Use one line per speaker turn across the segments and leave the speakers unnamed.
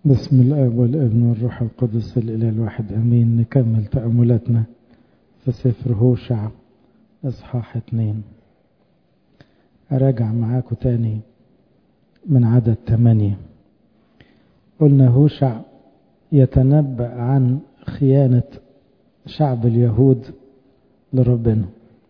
بسم الآب والابن والروح القدس الإله الواحد أمين. نكمل تأملاتنا في سفر هوشع إصحاح 2. أراجع معاكم تاني من عدد 8. قلنا هوشع يتنبأ عن خيانة شعب اليهود لربنا،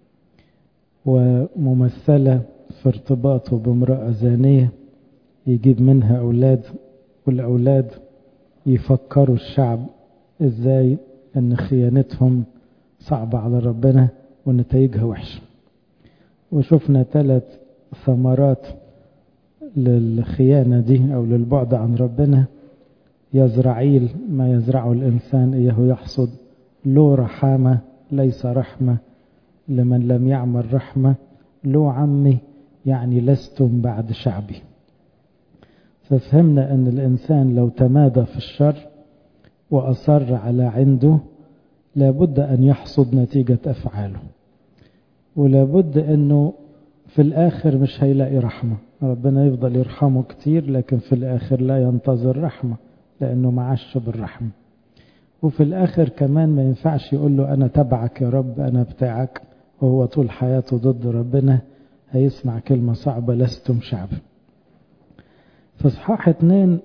وممثلة في ارتباطه بامرأة زانية يجيب منها أولاد، والأولاد يفكروا الشعب إزاي أن خيانتهم صعبة على ربنا ونتائجها وحشة. وشفنا 3 ثمرات للخيانة دي أو للبعد عن ربنا. يزرعيل ما يزرعه الإنسان إياه يحصد، له رحامة ليس رحمة لمن لم يعمل رحمة، له عمي يعني لستم بعد شعبي. ففهمنا أن الإنسان لو تمادى في الشر وأصر على عنده لابد أن يحصد نتيجة أفعاله، ولابد أنه في الآخر مش هيلاقي رحمة. ربنا يفضل يرحمه كتير لكن في الآخر لا ينتظر رحمة لأنه معاش بالرحمة. وفي الآخر كمان ما ينفعش يقول له أنا تبعك يا رب أنا بتاعك وهو طول حياته ضد ربنا. هيسمع كلمة صعبة لستم شعب. في إصحاح 2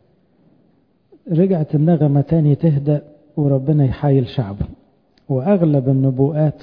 رجعت النغمة تاني تهدأ وربنا يحايل شعبه، وأغلب النبوءات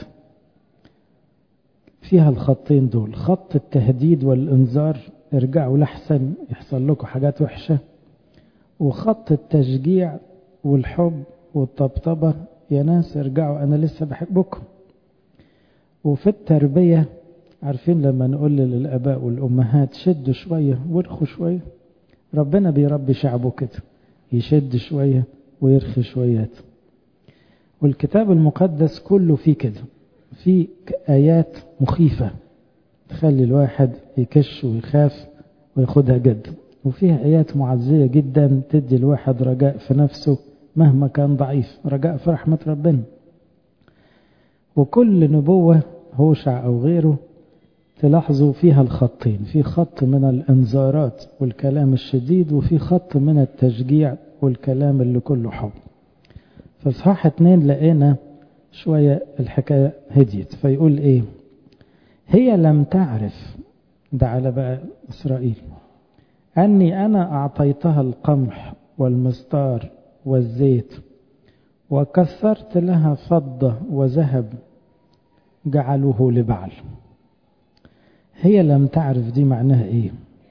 فيها الخطين دول، خط التهديد والإنذار ارجعوا لحسن يحصل لكم حاجات وحشة، وخط التشجيع والحب والطبطبة يا ناس ارجعوا أنا لسه بحبكم. وفي التربية عارفين لما نقول للآباء والأمهات شدوا شوية وارخوا شوية، ربنا بيربي شعبه كده، يشد شوية ويرخي شويات. والكتاب المقدس كله فيه كده، فيه آيات مخيفة تخلي الواحد يكش ويخاف وياخدها جد، وفيها آيات معزية جدا تدي الواحد رجاء في نفسه مهما كان ضعيف، رجاء في رحمة ربنا. وكل نبوة هوشع أو غيره تلاحظوا فيها الخطين، في خط من الانذارات والكلام الشديد، وفي خط من التشجيع والكلام اللي كله حب. في إصحاح 2 لقينا شوية الحكاية هديت، فيقول ايه؟ هي لم تعرف، ده على بقى إسرائيل، أني أنا أعطيتها القمح والمستار والزيت وكثرت لها فضة وذهب جعلوه لبعل. هي لم تعرف دي معناها ايه؟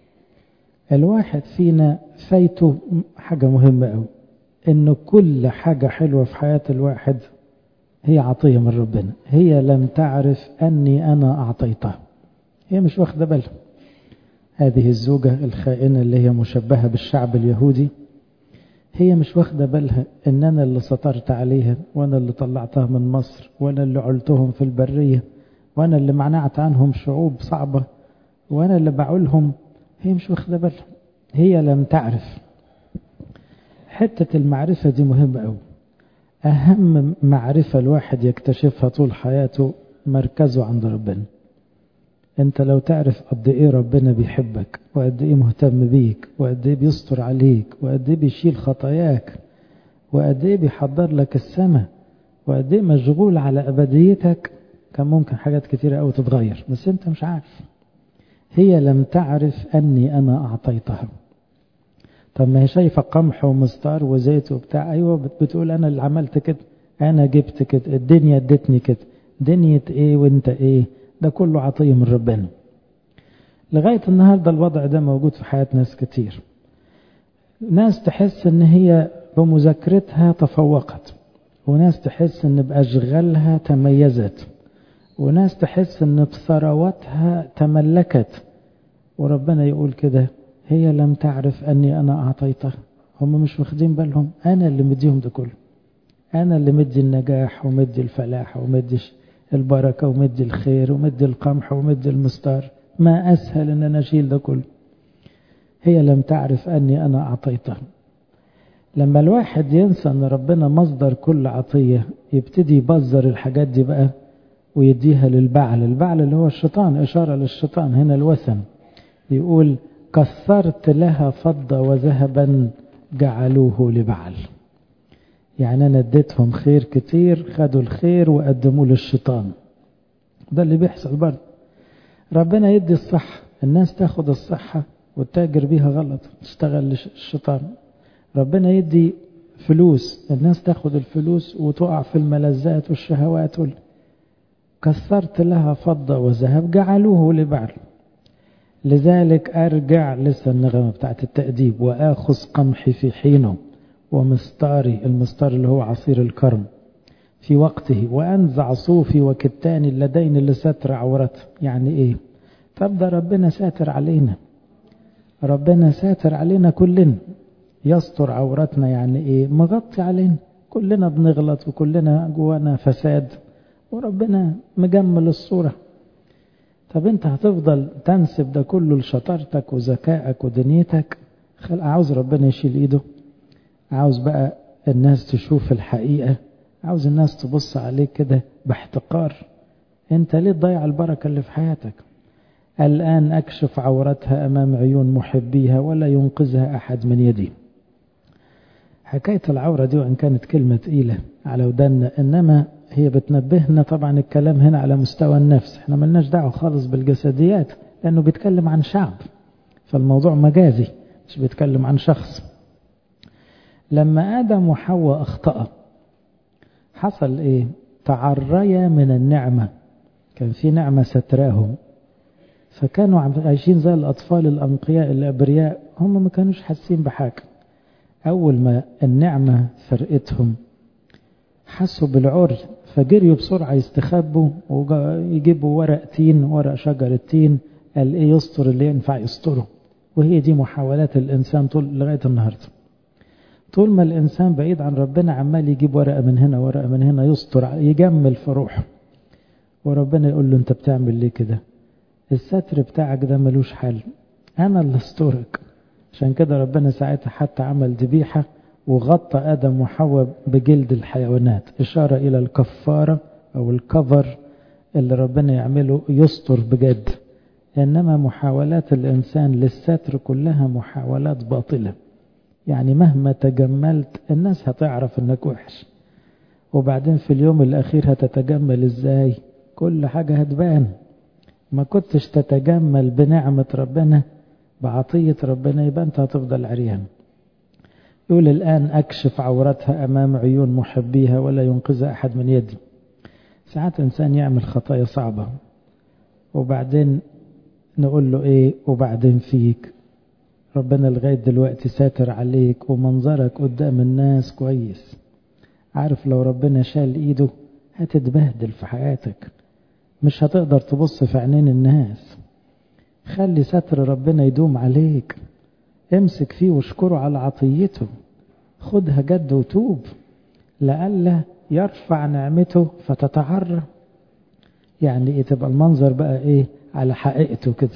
الواحد فينا فايته حاجة مهمة قوي، انه كل حاجة حلوة في حياة الواحد هي عطية من ربنا. هي لم تعرف اني انا اعطيتها، هي مش واخدة بالها. هذه الزوجة الخائنة اللي هي مشبهة بالشعب اليهودي، هي مش واخدة بالها ان انا اللي سطرت عليها، وانا اللي طلعتها من مصر، وانا اللي علتهم في البرية، وانا اللي منعت عنهم شعوب صعبة، وانا اللي بعولهم. هي مش واخدة بالها، هي لم تعرف. حتة المعرفة دي مهمة قوي، اهم معرفة الواحد يكتشفها طول حياته مركزه عند ربنا. انت لو تعرف قد ايه ربنا بيحبك، وقد ايه مهتم بيك، وقد ايه بيستر عليك، وقد ايه بيشيل خطاياك، وقد ايه بيحضر لك السماء، وقد ايه مشغول على ابديتك، كان ممكن حاجات كتيرة قوي تتغير بس انت مش عارف. هي لم تعرف اني انا اعطيتها. طب ما هي شايفة قمح ومستار وزيت وبتاع، ايوه بتقول انا اللي عملت كده، انا جبت كده، الدنيا ادتني كده. دنيا ايه وانت ايه؟ ده كله عطية من ربنا. لغاية النهاردة الوضع ده موجود في حياة ناس كتير. ناس تحس ان هي بمذاكرتها تفوقت، وناس تحس ان بأشغالها تميزت، وناس تحس ان بثرواتها تملكت، وربنا يقول كده هي لم تعرف اني انا اعطيتها. هم مش واخدين بالهم انا اللي مديهم ده كله، انا اللي مدي النجاح ومدي الفلاح ومدي البركة ومدي الخير ومدي القمح ومدي المستار. ما اسهل ان انا اشيل ده كله. هي لم تعرف اني انا اعطيتها. لما الواحد ينسى ان ربنا مصدر كل عطية يبتدي يبذر الحاجات دي بقى ويديها للبعل. البعل اللي هو الشيطان، اشارة للشيطان هنا الوثن. يقول كثرت لها فضة وذهبا جعلوه لبعل. يعني أنا اديتهم خير كتير، خدوا الخير وقدموه للشيطان. ده اللي بيحصل برضه. ربنا يدي الصحة، الناس تاخد الصحة وتتاجر بيها غلط، تشتغل للشيطان. ربنا يدي فلوس، الناس تاخد الفلوس وتقع في الملذات والشهوات. كثرت لها فضة وذهب جعلوه لبعل. لذلك أرجع لسه النغمة بتاعت التأديب، وآخذ قمحي في حينه ومستاري، المستار اللي هو عصير الكرم، في وقته، وأنزع صوفي وكتاني اللدين اللي ستر عورته. يعني إيه؟ طب ده ربنا ساتر علينا، ربنا ساتر علينا كلنا، يستر عورتنا. يعني إيه؟ مغطي علينا، كلنا بنغلط وكلنا جوانا فساد، وربنا مجمل الصورة. طب انت هتفضل تنسب ده كله لشطارتك وذكائك ودنيتك؟ عاوز ربنا يشيل ايده؟ عاوز بقى الناس تشوف الحقيقة؟ عاوز الناس تبص عليك كده باحتقار؟ انت ليه تضيع البركة اللي في حياتك؟ الآن أكشف عورتها أمام عيون محبيها ولا ينقذها أحد من يدي. حكاية العورة دي وإن كانت كلمة تقيلة على ودنا، إنما هي بتنبهنا. طبعا الكلام هنا على مستوى النفس، احنا ملناش دعوة خالص بالجسديات، لأنه بيتكلم عن شعب، فالموضوع مجازي مش بيتكلم عن شخص. لما آدم وحواء أخطأ حصل إيه؟ تعريا من النعمة، كان في نعمة ستراهم، فكانوا عايشين زي الأطفال الأنقياء الأبرياء، هم ما كانوش حاسين بحاجة. أول ما النعمة فرقتهم حسوا بالعري، فجريوا بسرعة يستخبوا ويجيبوا ورق تين، ورق شجر التين، قال إيه؟ يستر اللي ينفع يستره. وهي دي محاولات الإنسان طول لغاية النهاردة. طول ما الإنسان بعيد عن ربنا عمال يجيب ورقة من هنا ورقة من هنا، يستر، يجمل في روحه، وربنا يقول له أنت بتعمل ليه كده؟ الستر بتاعك ده ملوش حل، أنا اللي استرك. عشان كده ربنا ساعتها حتى عمل ذبيحة وغطى آدم وحواء بجلد الحيوانات، إشارة إلى الكفارة أو الكفر اللي ربنا يعمله، يستر بجد. إنما محاولات الإنسان للستر كلها محاولات باطلة. يعني مهما تجملت الناس هتعرف إنك وحش، وبعدين في اليوم الأخير هتتجمل إزاي؟ كل حاجة هتبان. ما كنتش تتجمل بنعمة ربنا، بعطية ربنا، يبقى أنت هتفضل عريان. يقول الآن أكشف عورتها أمام عيون محبيها ولا ينقذها أحد من يدي. ساعات إنسان يعمل خطايا صعبة وبعدين نقول له إيه؟ وبعدين فيك ربنا لغاية دلوقتي ساتر عليك ومنظرك قدام الناس كويس. عارف لو ربنا شال إيده هتتبهدل في حياتك، مش هتقدر تبص في عينين الناس. خلي ستر ربنا يدوم عليك، امسك فيه واشكره على عطيته، خدها جد وتوب لألا يرفع نعمته فتتعرى. يعني ايه؟ تبقى المنظر بقى ايه؟ على حقيقته كده.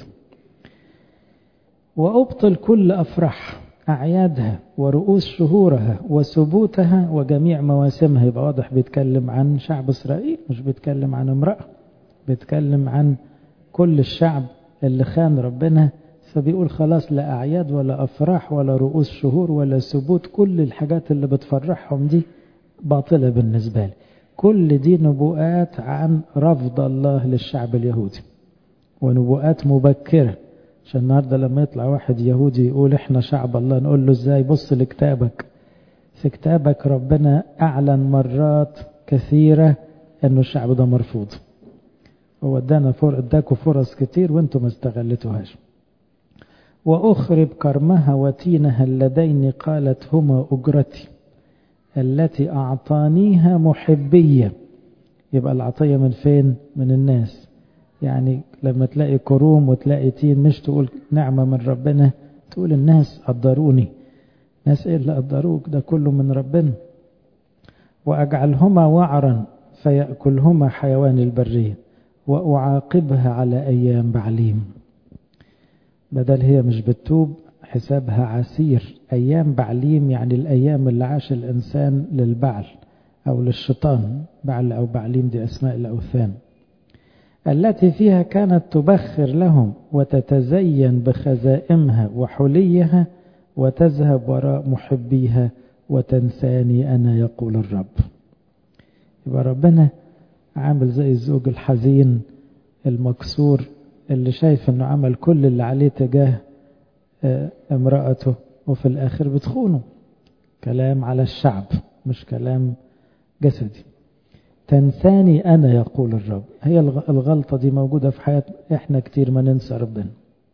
وأبطل كل أفراح أعيادها ورؤوس شهورها وثبوتها وجميع مواسمها. يبقى واضح بيتكلم عن شعب إسرائيل، مش بيتكلم عن امرأة، بيتكلم عن كل الشعب اللي خان ربنا. فبيقول خلاص لا أعياد ولا أفراح ولا رؤوس شهور ولا ثبوت، كل الحاجات اللي بتفرحهم دي باطلة بالنسبة لي. كل دي نبوءات عن رفض الله للشعب اليهودي، ونبوءات مبكرة. عشان النهاردة لما يطلع واحد يهودي يقول احنا شعب الله، نقول له ازاي؟ بص لكتابك، في كتابك ربنا أعلن مرات كثيرة انه الشعب ده مرفوض. هو اداكوا فرص كتير وانتم ما استغلتوهاش. وأخرب كرمها وتينها اللذين قالت هما أجرتي التي أعطانيها محبية. يبقى العطية من فين؟ من الناس. يعني لما تلاقي كروم وتلاقي تين مش تقول نعمة من ربنا، تقول الناس قدروني. ناس ايه اللي قدروك؟ ده كله من ربنا. وأجعلهما وعرا فيأكلهما حيوان البرية وأعاقبها على أيام بعليم. بدل هي مش بتتوب حسابها عسير. أيام بعليم يعني الأيام اللي عاش الإنسان للبعل أو للشيطان. بعل أو بعليم دي أسماء الأوثان، التي فيها كانت تبخر لهم وتتزين بخزائمها وحليها وتذهب وراء محبيها وتنساني أنا يقول الرب. يبقى ربنا عامل زي الزوج الحزين المكسور اللي شايف انه عمل كل اللي عليه تجاه امرأته وفي الآخر بتخونه. كلام على الشعب مش كلام جسدي. تنساني أنا يقول الرب. هي الغلطة دي موجودة في حياتنا احنا كتير، ما ننسى ربنا.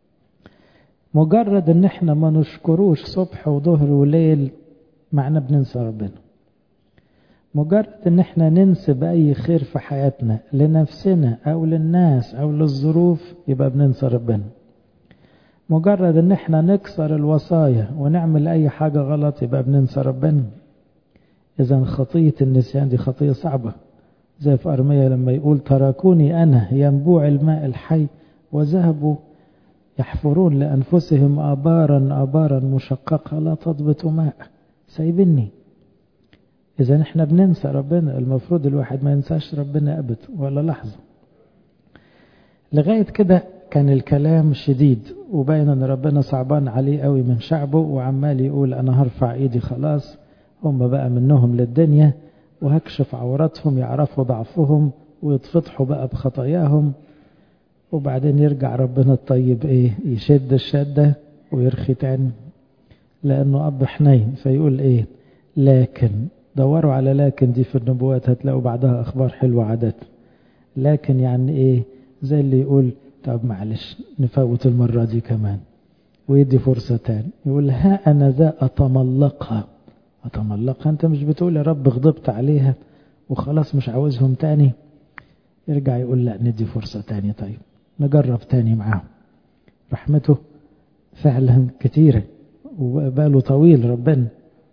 مجرد ان احنا ما نشكروش صبح وظهر وليل معنا بننسى ربنا. مجرد ان احنا ننسب اي خير في حياتنا لنفسنا او للناس او للظروف يبقى بننسى ربنا. مجرد ان احنا نكسر الوصايا ونعمل اي حاجة غلط يبقى بننسى ربنا. اذا خطية النسيان دي خطية صعبة، زي في أرميا لما يقول تركوني أنا ينبوع الماء الحي وذهبوا يحفرون لأنفسهم آبارا مشققة لا تضبط ماء. سايبني. إذا احنا بننسى ربنا. المفروض الواحد ما ينساش ربنا أبدا ولا لحظة. لغاية كده كان الكلام شديد وباين ان ربنا صعبان عليه قوي من شعبه، وعمال يقول انا هرفع ايدي خلاص، هم بقى منهم للدنيا وهكشف عوراتهم يعرفوا ضعفهم ويتفضحوا بقى بخطاياهم. وبعدين يرجع ربنا الطيب ايه، يشد الشدة ويرخي تاني، لانه اب حنين. فيقول ايه، لكن دوروا على لكن دي في النبوات هتلاقوا بعدها اخبار حلوة عادة. لكن يعني ايه، زي اللي يقول طب معلش نفوت المرة دي كمان ويدي فرصة تاني. يقول ها أنا ذا أتملقها. أتملقها، أنت مش بتقول يا رب غضبت عليها وخلاص مش عاوزهم تاني؟ يرجع يقول لا ندي فرصة تاني، طيب نجرب تاني معاهم. رحمته فعلا كتيرة وباله طويل ربنا.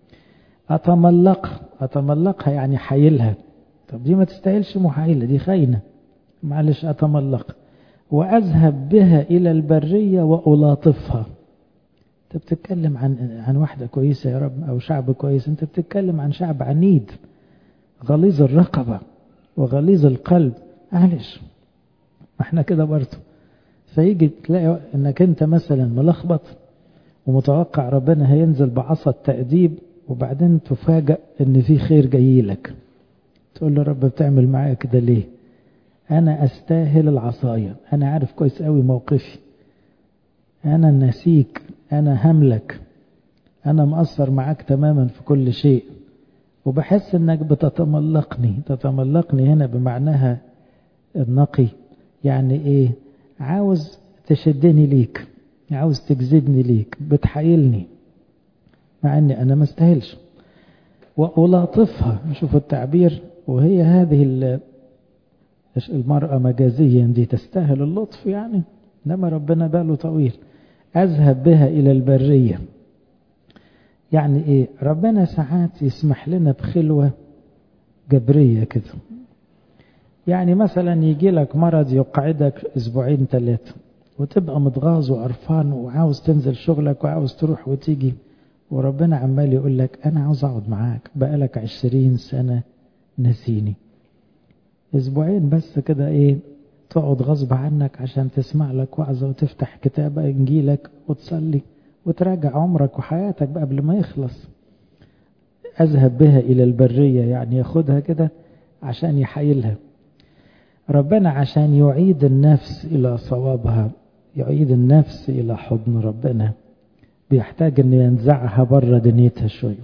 أتملقها يعني حيلها. طب دي ما تستاهلش محايلة، دي خاينة، معلش أتملق. وأذهب بها إلى البرية وألاطفها. أنت بتتكلم عن واحدة كويسة يا رب أو شعب كويس؟ أنت بتتكلم عن شعب عنيد غليظ الرقبة وغليظ القلب. معلش ما احنا كده برضه. فيجي تلاقي انك انت مثلا ملخبط ومتوقع ربنا هينزل بعصا التأديب، وبعدين تفاجأ ان في خير جاي لك. تقول له رب بتعمل معايا كده ليه؟ أنا أستاهل العصاية، أنا عارف كويس قوي موقفي، أنا نسيك، أنا هملك، أنا مقصر معاك تماما في كل شيء، وبحس أنك بتتملقني. تتملقني هنا بمعناها النقي، يعني إيه؟ عاوز تشدني ليك، عاوز تجذبني ليك، بتحايلني مع أني أنا ما استاهلش. وألاطفها، شوفوا التعبير، وهي هذه المرأة مجازيا دي تستاهل اللطف يعني، إنما ربنا باله طويل. أذهب بها إلى البرية، يعني إيه؟ ربنا ساعات يسمح لنا بخلوة جبرية كده. يعني مثلا يجي لك مرض يقعدك أسبوعين 3 وتبقى متغاظ وقرفان وعاوز تنزل شغلك وعاوز تروح وتيجي، وربنا عمال يقول لك أنا عاوز أقعد معاك، بقالك 20 سنة نسيني. أسبوعين بس كده إيه، تقعد غصب عنك عشان تسمع لك وعظة وتفتح كتاب إنجيلك وتصلي وتراجع عمرك وحياتك بقى قبل ما يخلص. أذهب بها إلى البرية، يعني ياخدها كده عشان يحيلها. ربنا عشان يعيد النفس إلى صوابها، يعيد النفس إلى حضن ربنا، بيحتاج أن ينزعها بره دنيتها شوية.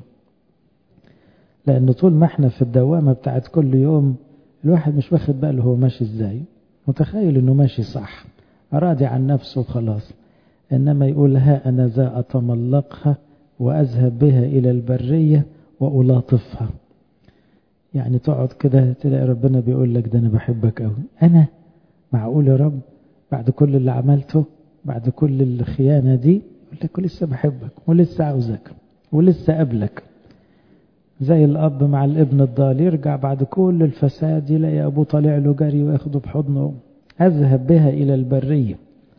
لأن طول ما احنا في الدوامة بتاعت كل يوم الواحد مش واخد باله هو ماشي ازاي، متخيل انه ماشي صح، راضي عن نفسه خلاص. انما يقول ها انا ذا اتملقها واذهب بها الى البرية والاطفها. يعني تقعد كده تلاقي ربنا بيقول لك ده انا بحبك قوي. انا معقول يا رب بعد كل اللي عملته، بعد كل الخيانة دي، يقول لك ولسه بحبك ولسه عاوزك ولسه قبلك. زي الأب مع الابن الضال، يرجع بعد كل الفساد يلاقي أبوه طالع له جري وياخده بحضنه. أذهب بها إلى البرية.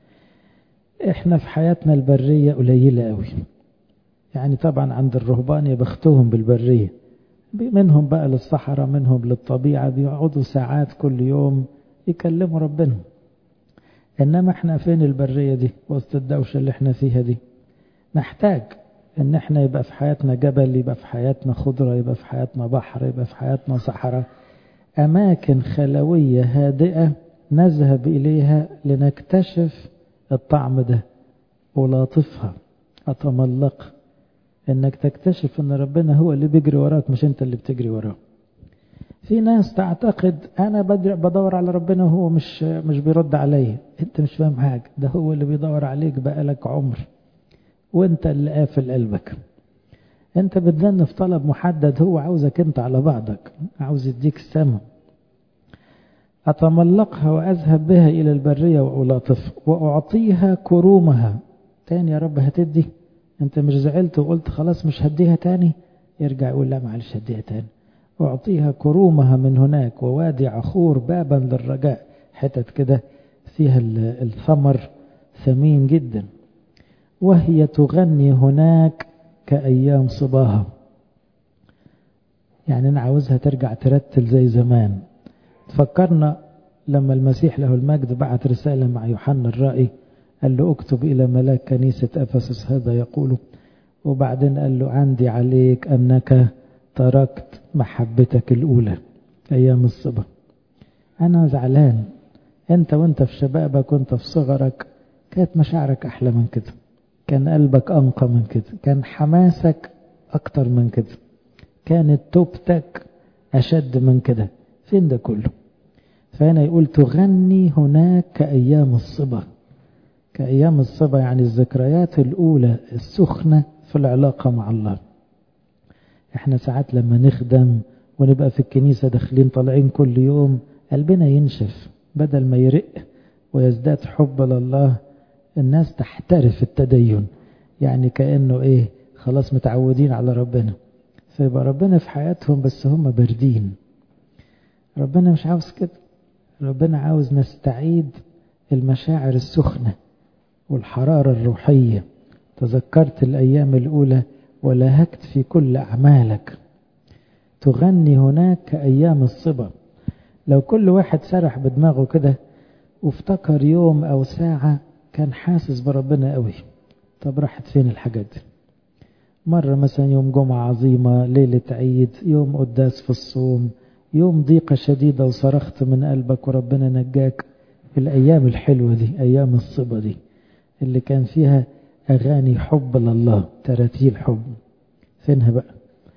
إحنا في حياتنا البرية قليلة قوي. يعني طبعا عند الرهبان يبختهم بالبرية، منهم بقى للصحراء منهم للطبيعة، بيقعدوا ساعات كل يوم يكلموا ربنا. إنما إحنا فين البرية دي وسط الدوشة اللي إحنا فيها دي؟ نحتاج ان احنا يبقى في حياتنا جبل، يبقى في حياتنا خضرة، يبقى في حياتنا بحر، يبقى في حياتنا صحراء، أماكن خلوية هادئة نذهب إليها لنكتشف الطعم ده ولاطفها. أتملق إنك تكتشف إن ربنا هو اللي بيجري وراك مش أنت اللي بتجري وراه. في ناس تعتقد أنا بدور على ربنا وهو مش بيرد عليا. أنت مش فاهم حاجة، ده هو اللي بيدور عليك بقالك عمر وأنت اللي قافل قلبك. أنت بتذن في طلب محدد، هو عاوزك أنت على بعضك، عاوز يديك السماء. أتملقها وأذهب بها إلى البرية وألاطفها وأعطيها كرومها. تاني يا رب هتدي؟ أنت مش زعلت وقلت خلاص مش هديها تاني؟ يرجع يقول لا معلش هديها تاني. أعطيها كرومها من هناك ووادي عخور بابا للرجاء، حتت كده فيها الثمر ثمين جدا. وهي تغني هناك كأيام صباها. يعني أنا عاوزها ترجع ترتل زي زمان. تفكرنا لما المسيح له المجد بعت رسالة مع يوحنا الرائي، قال له اكتب إلى ملاك كنيسة أفسس هذا يقول، وبعدين قال له عندي عليك أنك تركت محبتك الأولى أيام الصبا. أنا زعلان، أنت وأنت في شبابك وأنت في صغرك كانت مشاعرك أحلى من كده، كان قلبك أنقى من كده، كان حماسك أكتر من كده، كانت توبتك أشد من كده. فين ده كله؟ فهنا يقول تغني هناك كأيام الصبا. كأيام الصبا يعني الذكريات الأولى السخنة في العلاقة مع الله. احنا ساعات لما نخدم ونبقى في الكنيسة داخلين طالعين كل يوم قلبنا ينشف بدل ما يرق ويزداد حب لله. الناس تحترف التدين، يعني كأنه خلاص متعودين على ربنا، فيبقى ربنا في حياتهم بس هم باردين. ربنا مش عاوز كده، ربنا عاوز نستعيد المشاعر السخنة والحرارة الروحية. تذكرت الأيام الأولى ولهكت في كل أعمالك. تغني هناك كأيام الصبا. لو كل واحد سرح بدماغه كده وافتكر يوم أو ساعة كان حاسس بربنا قوي، طب راحت فين الحاجات دي؟ مرة مثلا يوم جمعة عظيمة، ليلة عيد، يوم قداس في الصوم، يوم ضيقة شديدة وصرخت من قلبك وربنا نجاك. الأيام الحلوة دي أيام الصبا دي اللي كان فيها أغاني حب لله، تراتيل حب، فينها بقى؟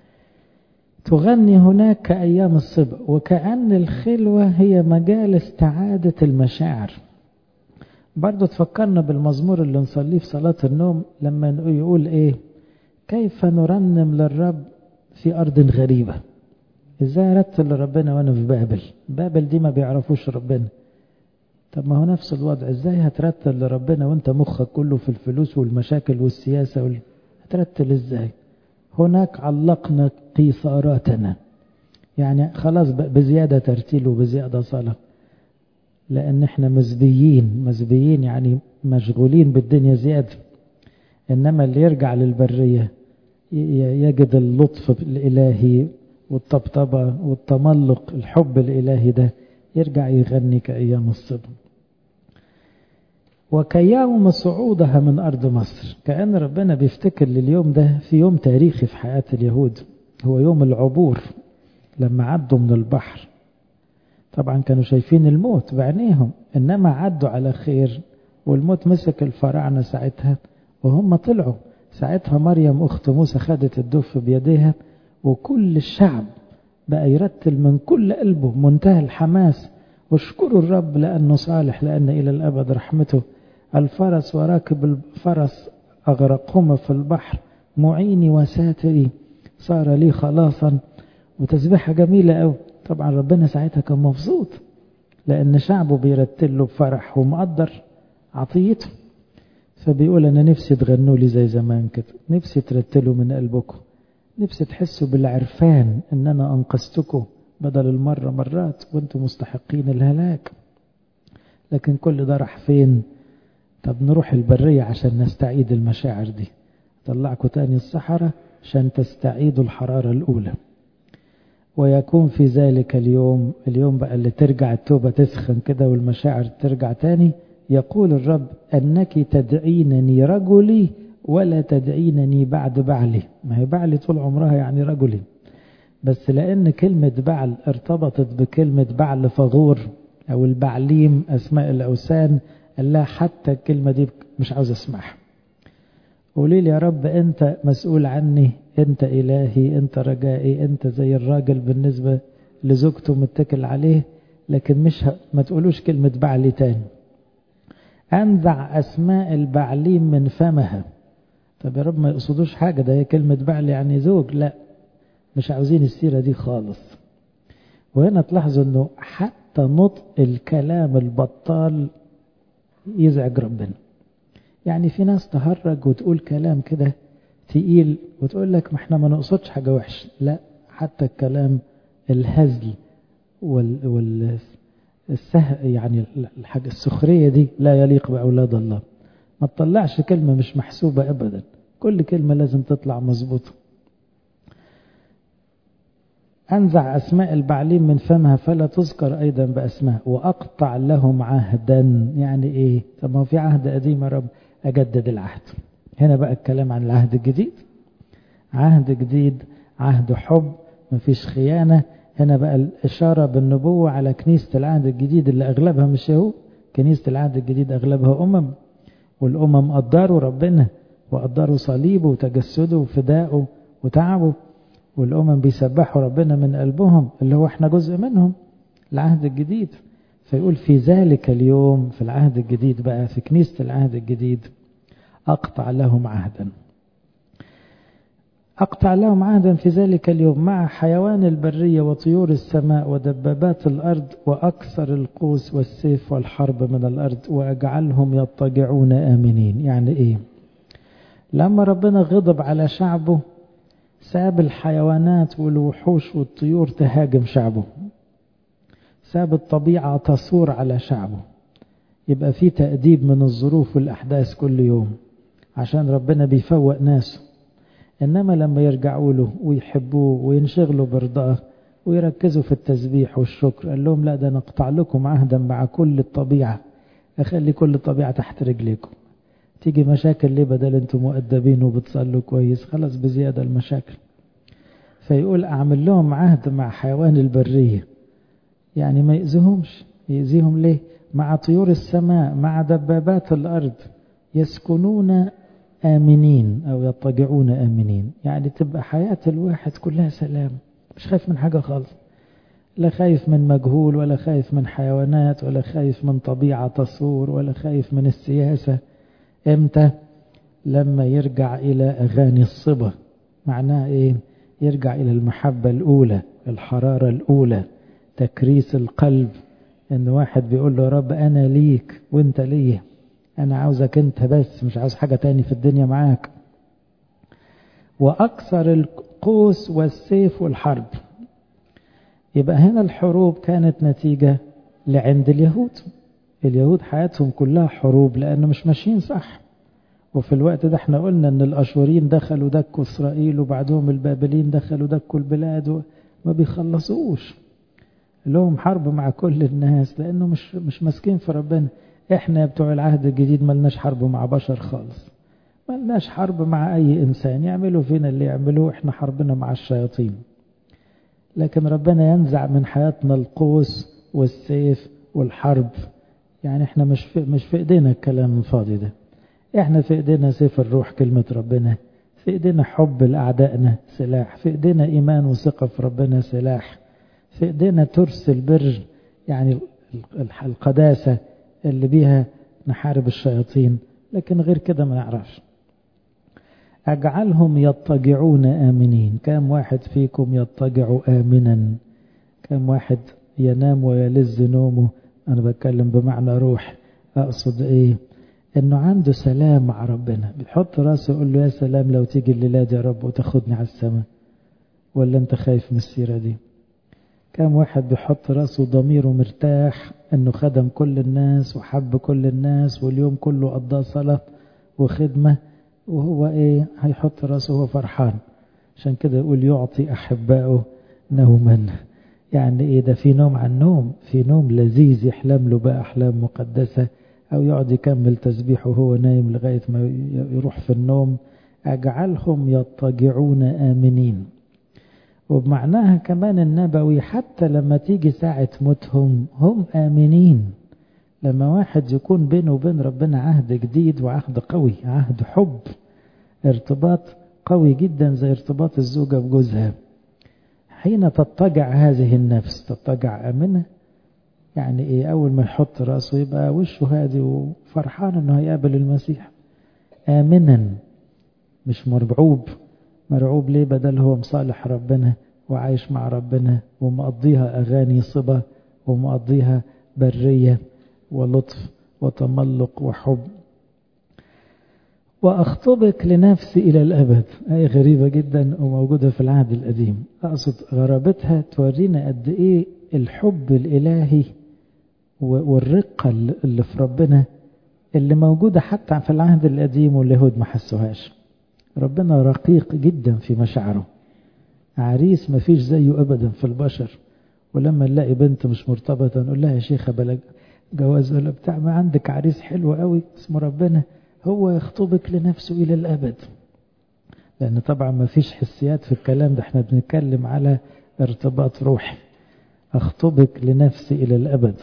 تغني هناك كأيام الصبا. وكأن الخلوة هي مجال استعادة المشاعر. برضو تفكرنا بالمزمور اللي نصليه في صلاة النوم لما يقول كيف نرنم للرب في أرض غريبة. ازاي ارتل لربنا وانا في بابل دي ما بيعرفوش ربنا. طب ما هو نفس الوضع، ازاي هترتل لربنا وانت مخك كله في الفلوس والمشاكل والسياسة هترتل ازاي؟ هناك علقنا قيثاراتنا، يعني خلاص بزيادة ترتيل وبزيادة صلاة، لان احنا مزبيين يعني مشغولين بالدنيا زيادة. انما اللي يرجع للبرية يجد اللطف الالهي والطبطبة والتملق، الحب الإلهي ده، يرجع يغني كأيام الصبا. وكيوم صعودها من أرض مصر. كأن ربنا بيفتكر لليوم ده في يوم تاريخي في حياة اليهود، هو يوم العبور لما عدوا من البحر. طبعا كانوا شايفين الموت بعينيهم، إنما عدوا على خير، والموت مسك الفراعنة ساعتها وهم طلعوا. ساعتها مريم أخت موسى خدت الدف بيديها، وكل الشعب بقى يرتل من كل قلبه منتهى الحماس، واشكروا الرب لأنه صالح، لأن إلى الأبد رحمته. الفرس وراكب الفرس أغرقهما في البحر، معيني وساتري صار لي خلاصا. وتسبيحة جميلة أوي. طبعا ربنا ساعتها كان مبسوط لأن شعبه بيرتل له بفرح ومقدر عطيته، فبيقول أنا نفسي تغنوا لي زي زمان كده، نفسي ترتلوا من قلبكم، نفسي تحسوا بالعرفان ان انا انقذتكم بدل المرة مرات وانتم مستحقين الهلاك. لكن كل ده راح فين؟ طب نروح البرية عشان نستعيد المشاعر دي، طلعكم تاني الصحراء عشان تستعيدوا الحرارة الاولى. ويكون في ذلك اليوم بقى اللي ترجع التوبة تسخن كده والمشاعر ترجع تاني، يقول الرب أنك تدعينني رجلي ولا تدعينني بعد بعلي. ما هي بعلي طول عمرها يعني رجلي، بس لأن كلمة بعل ارتبطت بكلمة بعل فغور أو البعليم أسماء الأوثان، قال لها حتى الكلمة دي مش عاوز أسمعها. قولي لي يا رب أنت مسؤول عني، أنت إلهي، أنت رجائي، أنت زي الراجل بالنسبة لزوجته متكل عليه، لكن ما تقولوش كلمة بعلي تاني. أنزع أسماء البعليم من فمها. طب يا رب ما يقصدوش حاجة، ده هي كلمة بعل يعني زوج، لا مش عاوزين السيرة دي خالص. وهنا تلاحظوا أنه حتى نطق الكلام البطال يزعج ربنا. يعني في ناس تهرج وتقول كلام كده تقيل وتقول لك ما احنا ما نقصدش حاجة وحش، لا حتى الكلام الهزل يعني الحاجة السخرية دي لا يليق بأولاد الله. ما تطلعش كلمة مش محسوبة أبدا، كل كلمة لازم تطلع مظبوطة. أنزع أسماء البعليم من فمها فلا تذكر أيضا بأسماء، وأقطع لهم عهدا. يعني إيه؟ طب ما في عهد قديم يا رب، أجدد العهد. هنا بقى الكلام عن العهد الجديد، عهد جديد، عهد حب، مفيش خيانة. هنا بقى الإشارة بالنبوة على كنيسة العهد الجديد اللي أغلبها مش يهود. كنيسة العهد الجديد أغلبها والأمم قدروا ربنا وقدروا صليبه وتجسده وفدائه وتعبه، والأمم بيسبحوا ربنا من قلبهم اللي هو احنا جزء منهم العهد الجديد. فيقول في ذلك اليوم في العهد الجديد بقى في كنيسة العهد الجديد أقطع لهم عهدا. أقطع لهم عهدا في ذلك اليوم مع حيوان البرية وطيور السماء ودبابات الأرض وأكثر القوس والسيف والحرب من الأرض، وأجعلهم يضطجعون آمنين. يعني إيه؟ لما ربنا غضب على شعبه ساب الحيوانات والوحوش والطيور تهاجم شعبه، ساب الطبيعة تصور على شعبه. يبقى في تأديب من الظروف والأحداث كل يوم عشان ربنا بيفوق ناسه. إنما لما يرجعوا له ويحبوه وينشغلوا برضاه ويركزوا في التسبيح والشكر، قال لهم لا، ده نقطع لكم عهدا مع كل الطبيعة، أخلي كل الطبيعة تحت رجليكم. تيجي مشاكل ليه بدل انتم مؤدبين وبتصلوا كويس؟ خلاص بزيادة المشاكل. فيقول أعمل لهم عهد مع حيوان البرية، يعني ما يأذيهمش. يأذيهم ليه؟ مع طيور السماء مع دبابات الأرض يسكنون آمنين أو يضطجعون آمنين. يعني تبقى حياة الواحد كلها سلام، مش خايف من حاجة خالص، لا خايف من مجهول ولا خايف من حيوانات ولا خايف من طبيعة تصور ولا خايف من السياسة. امتى؟ لما يرجع إلى أغاني الصبا. معناه إيه؟ يرجع إلى المحبة الأولى، الحرارة الأولى، تكريس القلب. إن واحد بيقول له يا رب أنا ليك وإنت ليه، أنا عاوزك أنت بس، مش عاوز حاجة تاني في الدنيا معاك. وأكثر القوس والسيف والحرب. يبقى هنا الحروب كانت نتيجة لعند اليهود. اليهود حياتهم كلها حروب لأنه مش ماشيين صح. وفي الوقت ده احنا قلنا ان الأشوريين دخلوا دكوا إسرائيل وبعدهم البابليين دخلوا دكوا البلاد وما بيخلصوش. لهم حرب مع كل الناس لأنه مش ماسكين في ربنا. احنا بتوع العهد الجديد ملناش حرب مع بشر خالص، ملناش حرب مع أي إنسان، يعملوا فينا اللي يعملوه، احنا حربنا مع الشياطين. لكن ربنا ينزع من حياتنا القوس والسيف والحرب. يعني احنا مش في ايدينا الكلام الفاضي ده، احنا في ايدينا سيف الروح كلمة ربنا، في ايدينا حب لأعدائنا سلاح، في ايدينا إيمان وثقة في ربنا سلاح، في ايدينا ترس البر يعني القداسة اللي بيها نحارب الشياطين. لكن غير كده ما نعرفش. أجعلهم يضطجعون آمنين. كم واحد فيكم يضطجع آمنا؟ كم واحد ينام ويلذ نومه؟ أنا بتكلم بمعنى روح. أقصد إيه؟ إنه عنده سلام مع ربنا، بيحط راسه يقول له يا سلام لو تيجي الليلة دي يا رب وتاخدني على السماء. ولا أنت خايف من السيرة دي؟ كم واحد بيحط راسه ضميره مرتاح إنه خدم كل الناس وحب كل الناس واليوم كله قضاه صلاة وخدمة، وهو إيه؟ هيحط راسه وهو فرحان. عشان كده يقول يعطي أحبائه نوما. يعني إيه ده؟ في نوم عن نوم، في نوم لذيذ يحلم له بأحلام مقدسة أو يقعد يكمل تسبيحه وهو نايم لغاية ما يروح في النوم. أجعلهم يضطجعون آمنين. وبمعناها كمان النبوي حتى لما تيجي ساعة موتهم هم آمنين. لما واحد يكون بينه وبين ربنا عهد جديد وعهد قوي، عهد حب، ارتباط قوي جدا زي ارتباط الزوجة بجوزها، حين تضطجع هذه النفس تضطجع آمنة. يعني ايه؟ أول ما يحط رأسه يبقى وشه هادي وفرحان انه هيقابل المسيح. آمنا، مش مرعوب. مرعوب ليه؟ بدل هو مصالح ربنا وعايش مع ربنا ومقضيها أغاني صبا ومقضيها برية ولطف وتملق وحب. وأخطبك لنفسي إلى الأبد. أي غريبة جدا وموجودة في العهد القديم. أقصد غرابتها تورينا قد إيه الحب الإلهي والرقة اللي في ربنا اللي موجودة حتى في العهد القديم واليهود ما حسوهاش. ربنا رقيق جدا في مشاعره. عريس ما فيش زيه أبدا في البشر. ولما نلاقي بنت مش مرتبطة نقول لها يا شيخة بلا جواز ولا بتاع، ما عندك عريس حلو قوي اسمه ربنا، هو يخطبك لنفسه إلى الأبد. لأن طبعا ما فيش حسيات في الكلام ده، احنا بنتكلم على ارتباط روحي. أخطبك لنفسي إلى الأبد.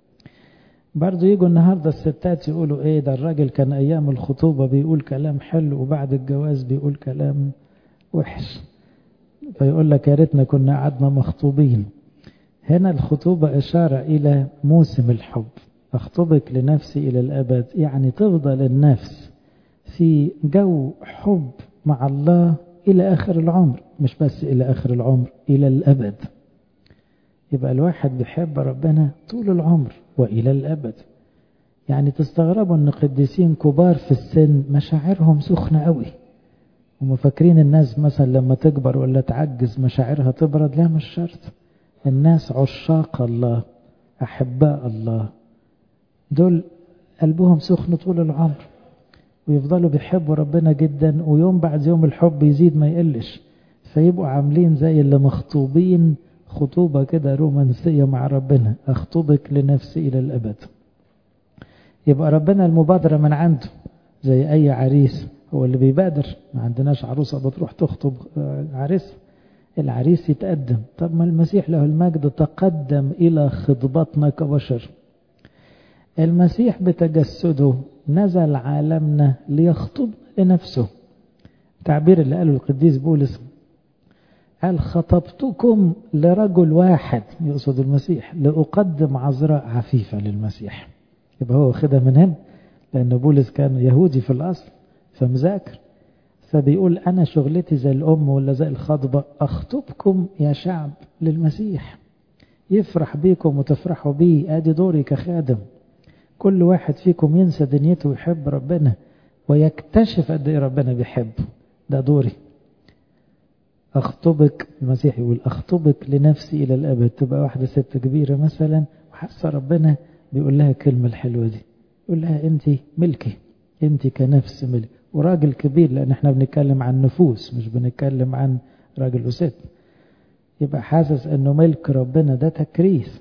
برضو يجوا النهاردة الستات يقولوا ايه ده الراجل كان أيام الخطوبة بيقول كلام حلو وبعد الجواز بيقول كلام وحش، فيقول لك يا ريتنا كنا قعدنا مخطوبين. هنا الخطوبة إشارة إلى موسم الحب. أخطبك لنفسي إلى الأبد، يعني تفضل النفس في جو حب مع الله إلى آخر العمر، مش بس إلى آخر العمر، إلى الأبد. يبقى الواحد بيحب ربنا طول العمر وإلى الأبد. يعني تستغربوا أن قديسين كبار في السن مشاعرهم سخنة قوي، ومفكرين الناس مثلا لما تكبر ولا تعجز مشاعرها تبرد. لا، مش شرط. الناس عشاق الله أحباء الله دول قلبهم سخن طول العمر ويفضلوا بيحبوا ربنا جدا، ويوم بعد يوم الحب يزيد ما يقلش، فيبقوا عاملين زي اللي مخطوبين خطوبة كده رومانسية مع ربنا. أخطبك لنفسي إلى الأبد. يبقى ربنا المبادرة من عنده زي أي عريس، هو اللي بيبادر. ما عندناش عروسة بتروح تخطب عريس، العريس يتقدم. طب ما المسيح له المجد تقدم إلى خطبتنا كبشر. المسيح بتجسده نزل عالمنا ليخطب لنفسه. التعبير اللي قاله القديس بولس قال خطبتكم لرجل واحد، يقصد المسيح، لأقدم عذراء عفيفة للمسيح. يبقى هو خدها من هنا، لأن بولس كان يهودي في الأصل فمذاكر، فبيقول أنا شغلتي زي الأم ولا زي الخطبة، أخطبكم يا شعب للمسيح، يفرح بيكم وتفرحوا بيه. آدي دوري كخادم. كل واحد فيكم ينسى دنيته ويحب ربنا ويكتشف قد ايه ربنا بيحبه. ده دوري. أخطبك، المسيح يقول أخطبك لنفسي إلى الأبد. تبقى واحدة ست كبيرة مثلا وحاسة ربنا بيقول لها الكلمة الحلوة دي، يقول لها أنت ملكي، أنت كنفس ملك. وراجل كبير، لأن احنا بنتكلم عن نفوس مش بنتكلم عن راجل وست، يبقى حاسس أنه ملك ربنا. ده تكريس.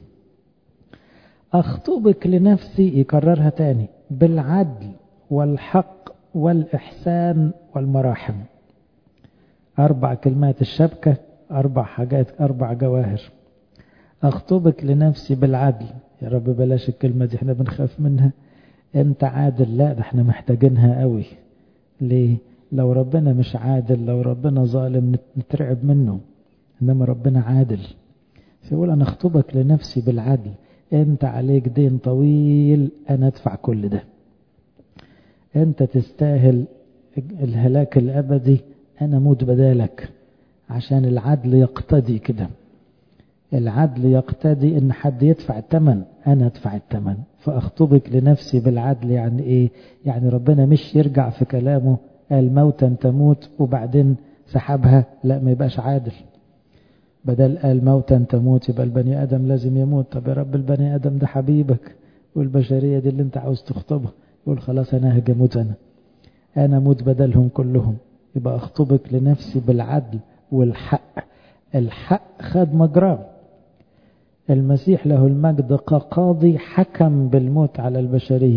أخطبك لنفسي، يكررها تاني، بالعدل والحق والإحسان والمراحم. 4 كلمات الشبكة، 4 حاجات، 4 جواهر. أخطبك لنفسي بالعدل. يا رب بلاش الكلمة دي، احنا بنخاف منها. انت عادل؟ لا، ده احنا محتاجينها قوي. ليه؟ لو ربنا مش عادل، لو ربنا ظالم نترعب منه، انما ربنا عادل. فيقول أنا أخطبك لنفسي بالعدل. انت عليك دين طويل، انا ادفع كل ده. انت تستاهل الهلاك الابدي، انا موت بدالك. عشان العدل يقتضي كده. العدل يقتضي ان حد يدفع الثمن، انا ادفع الثمن. فاخطبك لنفسي بالعدل يعني ايه؟ يعني ربنا مش يرجع في كلامه قال موتا تموت وبعدين سحبها، لا، ما يبقاش عادل. بدل قال موتا تموت يبقى البني آدم لازم يموت. طب يا رب البني آدم ده حبيبك والبشرية دي اللي انت عاوز تخطبها، يقول خلاص انا هاجي اموت، انا اموت بدلهم كلهم. يبقى اخطبك لنفسي بالعدل والحق. الحق خد مجراه. المسيح له المجد كقاضي حكم بالموت على البشرية،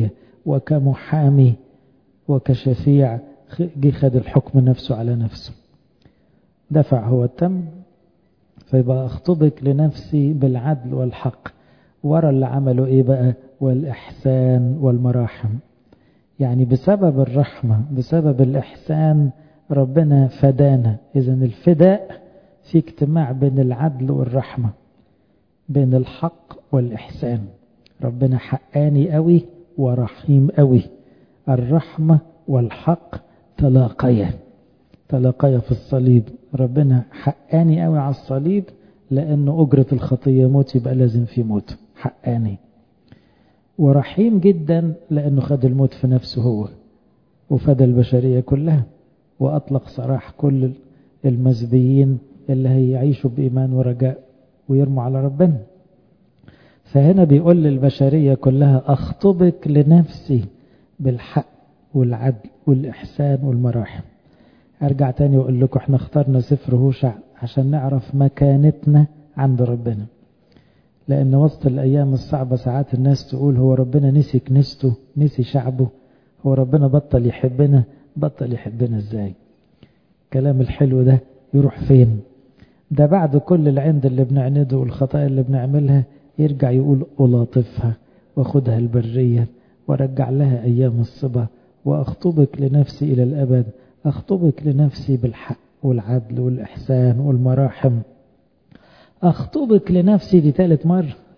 وكمحامي وكشفيع جه خد الحكم نفسه على نفسه، دفع هو الثمن. فيبقى أخطبك لنفسي بالعدل والحق. ورا اللي عملوا إيه بقى؟ والإحسان والمراحم. يعني بسبب الرحمة بسبب الإحسان ربنا فدانا. إذن الفداء في اجتماع بين العدل والرحمة، بين الحق والإحسان. ربنا حقاني قوي ورحيم قوي. الرحمة والحق تلاقيا في الصليب. ربنا حقاني قوي على الصليب لأنه أجرة الخطية موت، يبقى لازم في موت حقاني. ورحيم جدا لأنه خد الموت في نفسه هو وفدى البشرية كلها، وأطلق سراح كل المسبيين اللي هيعيشوا بإيمان ورجاء ويرموا على ربنا. فهنا بيقول للبشرية كلها أخطبك لنفسي بالحق والعدل والإحسان والمراحم. أرجع تاني وأقول لكم احنا اخترنا سفر هوشع عشان نعرف مكانتنا عند ربنا. لأن وسط الأيام الصعبة ساعات الناس تقول هو ربنا نسي كنيسته، نسي شعبه، هو ربنا بطل يحبنا. بطل يحبنا ازاي؟ كلام الحلو ده يروح فين؟ ده بعد كل العند اللي بنعنده والخطايا اللي بنعملها يرجع يقول ألاطفها وأخدها البرية ورجع لها أيام الصبا وأخطبك لنفسي إلى الأبد. أخطبك لنفسي بالحق والعدل والإحسان والمراحم. أخطبك لنفسي دي ثالث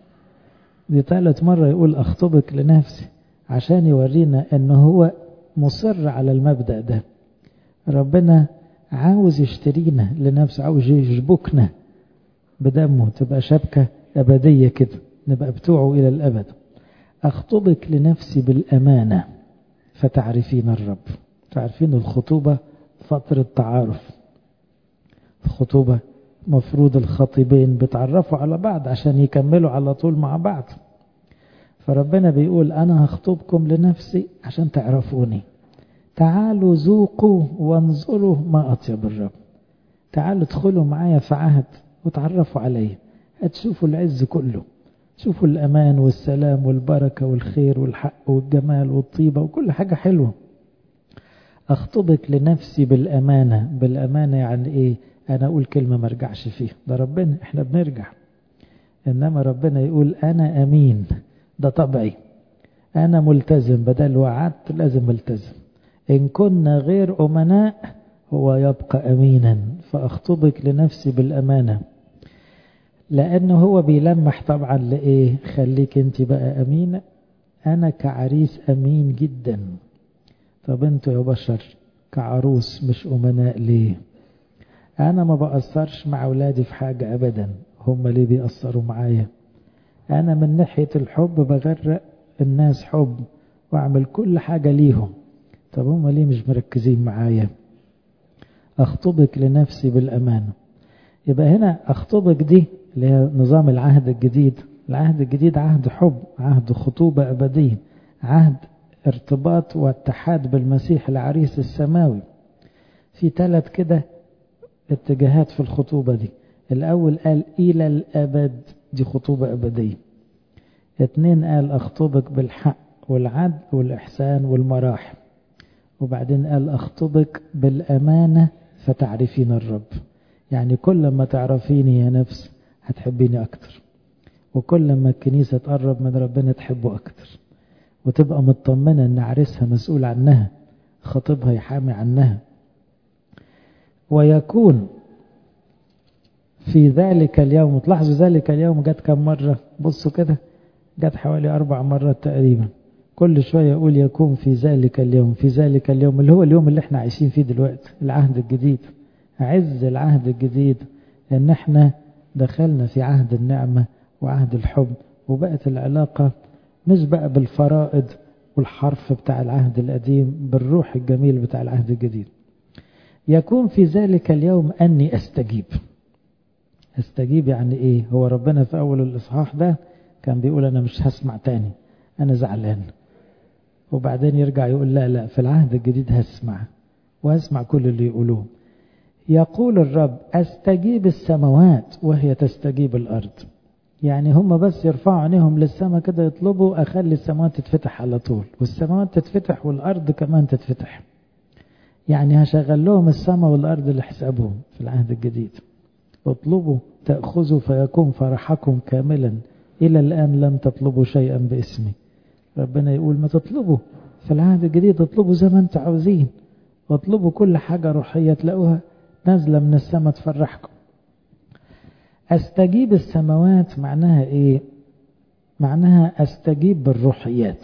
مرة يقول أخطبك لنفسي، عشان يورينا أنه هو مصر على المبدأ ده. ربنا عاوز يشترينا لنفسه، عاوز يشبكنا بدمه، تبقى شبكة أبدية كده، نبقى بتوعه إلى الأبد. أخطبك لنفسي بالأمانة فتعرفين الرب. تعرفين الخطوبة فترة تعارف. الخطوبة مفروض الخطيبين بيتعرفوا على بعض عشان يكملوا على طول مع بعض. فربنا بيقول أنا هخطبكم لنفسي عشان تعرفوني. تعالوا ذوقوا وانظروا ما أطيب الرب. تعالوا ادخلوا معايا في عهد وتعرفوا عليه، هتشوفوا العز كله، تشوفوا الأمان والسلام والبركة والخير والحق والجمال والطيبة وكل حاجة حلوة. أخطبك لنفسي بالأمانة. بالأمانة يعني إيه؟ أنا أقول كلمة ما ارجعش فيها، ده ربنا، إحنا بنرجع. إنما ربنا يقول أنا أمين، ده طبعي. أنا ملتزم، بدل وعدت لازم التزم. إن كنا غير أمناء هو يبقى أمينا. فأخطبك لنفسي بالأمانة. لأنه هو بيلمح طبعا لإيه؟ خليك أنت بقى أمينة. أنا كعريس أمين جدا. طب أنتوا يا بشر كعروس مش أمناء ليه؟ أنا ما بأثرش مع أولادي في حاجة أبدا، هم ليه بيأثروا معايا؟ أنا من ناحية الحب بغرق الناس حب وأعمل كل حاجة ليهم. طب هم ليه مش مركزين معايا؟ أخطبك لنفسي بالأمانة. يبقى هنا أخطبك دي اللي هي نظام العهد الجديد. العهد الجديد عهد حب، عهد خطوبة أبدية، عهد ارتباط واتحاد بالمسيح العريس السماوي. في 3 كده اتجاهات في الخطوبة دي. الأول قال إلى الأبد، دي خطوبة أبدية. 2 قال أخطبك بالحق والعدل والإحسان والمراحم. وبعدين قال أخطبك بالأمانة فتعرفين الرب. يعني كل ما تعرفيني يا نفس هتحبيني أكتر، وكل ما الكنيسة تقرب من ربنا تحبه أكتر، وتبقى مطمنة أن عريسها مسؤول عنها، خطيبها يحامي عنها. ويكون في ذلك اليوم، تلاحظوا ذلك اليوم جت كم مرة؟ بصوا كده، جت حوالي 4 مرات تقريبا. كل شوية يقول يكون في ذلك اليوم، في ذلك اليوم، اللي هو اليوم اللي احنا عايشين فيه دلوقتي، العهد الجديد. عز العهد الجديد ان احنا دخلنا في عهد النعمة وعهد الحب، وبقت العلاقة مش بقى بالفرائض والحرف بتاع العهد القديم، بالروح الجميل بتاع العهد الجديد. يكون في ذلك اليوم أني أستجيب. أستجيب يعني إيه؟ هو ربنا في أول الإصحاح ده كان بيقول أنا مش هسمع تاني، أنا زعلان. وبعدين يرجع يقول لا في العهد الجديد هسمع، وهسمع كل اللي يقولوه. يقول الرب أستجيب السماوات وهي تستجيب الأرض. يعني هم بس يرفعوا عينيهم للسماء كده يطلبوا أخلي السماوات تتفتح على طول، والسماوات تتفتح والأرض كمان تتفتح. يعني هشغل لهم السماء والأرض لحسابهم في العهد الجديد. اطلبوا تأخذوا فيكون فرحكم كاملا، إلى الآن لم تطلبوا شيئا باسمي. ربنا يقول ما تطلبوا في العهد الجديد، اطلبوا زي ما انتم عاوزين، واطلبوا كل حاجة روحية تلاقوها نازلة من السماء تفرحكم. أستجيب السماوات معناها إيه؟ معناها أستجيب بالروحيات.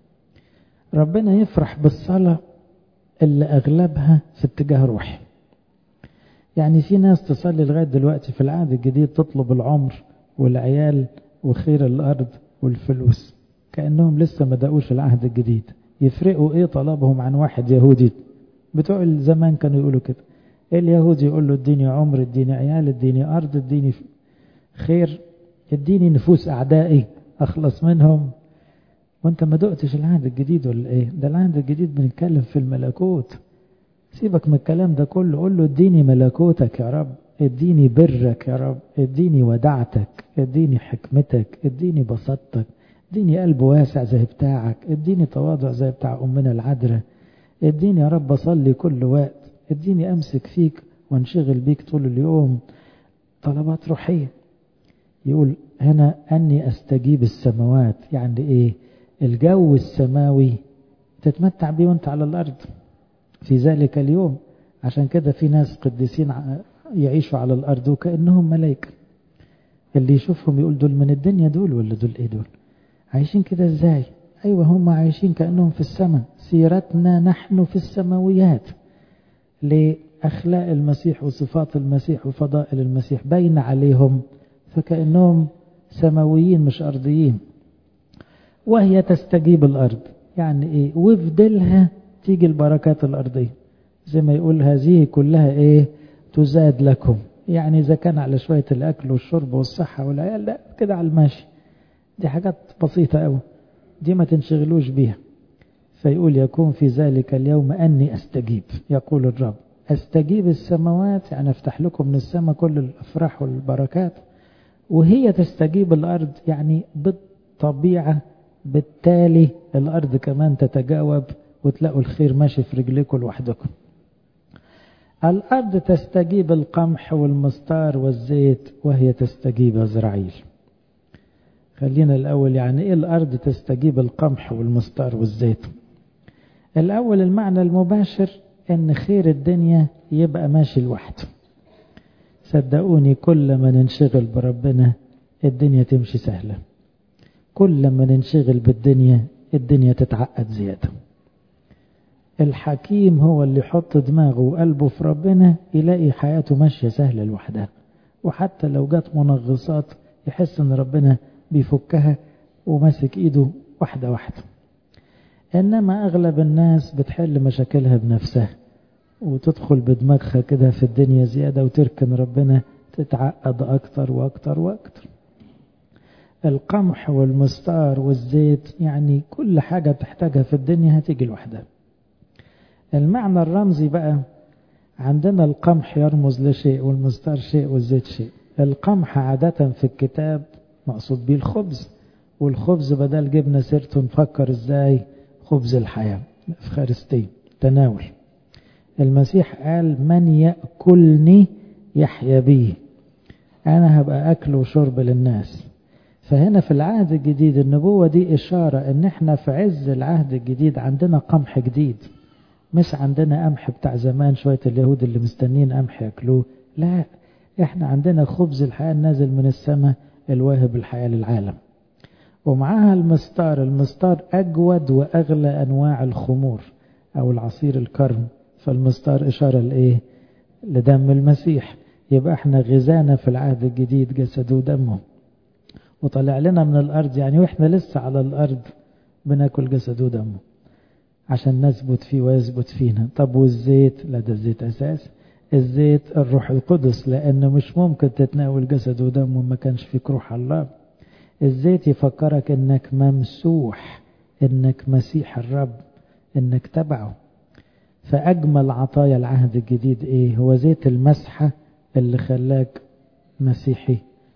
ربنا يفرح بالصلاة اللي أغلبها في اتجاه روحي. يعني في ناس تصلي لغاية دلوقتي في العهد الجديد تطلب العمر والعيال وخير الأرض والفلوس، كأنهم لسه ما دقوش العهد الجديد. يفرقوا إيه طلبهم عن واحد يهودي؟ بتوع الزمان كانوا يقولوا كده. اليهودي يقول له اديني عمر، اديني عيال، اديني أرض، اديني خير، اديني نفوس أعدائي أخلص منهم. وانت ما دقتش العهد الجديد ولا ايه؟ ده العهد الجديد بنتكلم في الملكوت. سيبك من الكلام ده كله، قول له اديني ملكوتك يا رب، اديني برك يا رب، اديني ودعتك، اديني حكمتك، اديني بساطتك، اديني قلب واسع زي بتاعك، اديني تواضع زي بتاع أمنا العذراء، اديني يا رب أصلي كل وقت، اديني أمسك فيك وانشغل بيك طول اليوم. طلبات روحية. يقول هنا أني أستجيب السماوات، يعني إيه؟ الجو السماوي تتمتع بيه وانت على الأرض في ذلك اليوم. عشان كده في ناس قديسين يعيشوا على الأرض وكأنهم ملائكة. اللي يشوفهم يقول دول من الدنيا دول ولا دول ايه دول؟ عايشين كده ازاي؟ ايوه هم عايشين كأنهم في السماء. سيرتنا نحن في السماويات، لأخلاق المسيح وصفات المسيح وفضائل المسيح باين عليهم، فكأنهم سماويين مش أرضيين. وهي تستجيب الأرض، يعني ايه؟ وفدلها تيجي البركات الأرضية، زي ما يقول هذه كلها ايه؟ تزاد لكم. يعني إذا كان على شوية الأكل والشرب والصحة والعيال، لا كده على الماشي، دي حاجات بسيطة أوي، دي ما تنشغلوش بيها. فيقول يكون في ذلك اليوم أني أستجيب، يقول الرب. أستجيب السماوات، يعني أفتح لكم من السماء كل الأفراح والبركات. وهي تستجيب الأرض، يعني بالطبيعة بالتالي الأرض كمان تتجاوب وتلاقوا الخير ماشي في رجلكم لوحدكم. الأرض تستجيب القمح والمستار والزيت، وهي تستجيب إزرائيل. خلينا الأول يعني إيه الأرض تستجيب القمح والمستار والزيت؟ الأول المعنى المباشر إن خير الدنيا يبقى ماشي لوحده. صدقوني كل ما ننشغل بربنا الدنيا تمشي سهلة، كل ما ننشغل بالدنيا الدنيا تتعقد زيادة. الحكيم هو اللي يحط دماغه وقلبه في ربنا يلاقي حياته ماشية سهلة لوحدها، وحتى لو جات منغصات يحس ان ربنا بيفكها وماسك ايده واحدة واحدة. انما اغلب الناس بتحل مشاكلها بنفسها وتدخل بدماغها كده في الدنيا زيادة وتركن ربنا، تتعقد اكتر واكتر واكتر. القمح والمستار والزيت يعني كل حاجة تحتاجها في الدنيا هتيجي لوحدها. المعنى الرمزي بقى عندنا القمح يرمز لشيء والمستار شيء والزيت شيء. القمح عادة في الكتاب مقصود به الخبز، والخبز بدل جبنا سيرته نفكر ازاي؟ خبز الحياة، الإفخارستية، تناول. المسيح قال من يأكلني يحيا بي، أنا هبقى أكل وشرب للناس. فهنا في العهد الجديد النبوة دي إشارة إن احنا في عز العهد الجديد عندنا قمح جديد، مش عندنا قمح بتاع زمان شوية اليهود اللي مستنين قمح يأكلوه. لا، احنا عندنا خبز الحياة نازل من السماء الواهب الحياة للعالم. ومعاها المستار. المستار أجود وأغلى أنواع الخمور أو العصير الكرم، فالمستار إشارة لإيه؟ لدم المسيح. يبقى احنا غذانا في العهد الجديد جسده ودمه، وطلع لنا من الأرض، يعني وإحنا لسه على الأرض بناكل جسده ودمه عشان نثبت فيه ويثبت فينا. طب والزيت؟ لا ده الزيت أساس. الزيت الروح القدس، لأنه مش ممكن تتناول جسد ودم وما كانش فيك روح الله. الزيت يفكرك إنك ممسوح، إنك مسيح الرب، إنك تبعه. فأجمل عطايا العهد الجديد إيه؟ هو زيت المسحة اللي خلاك مسيحي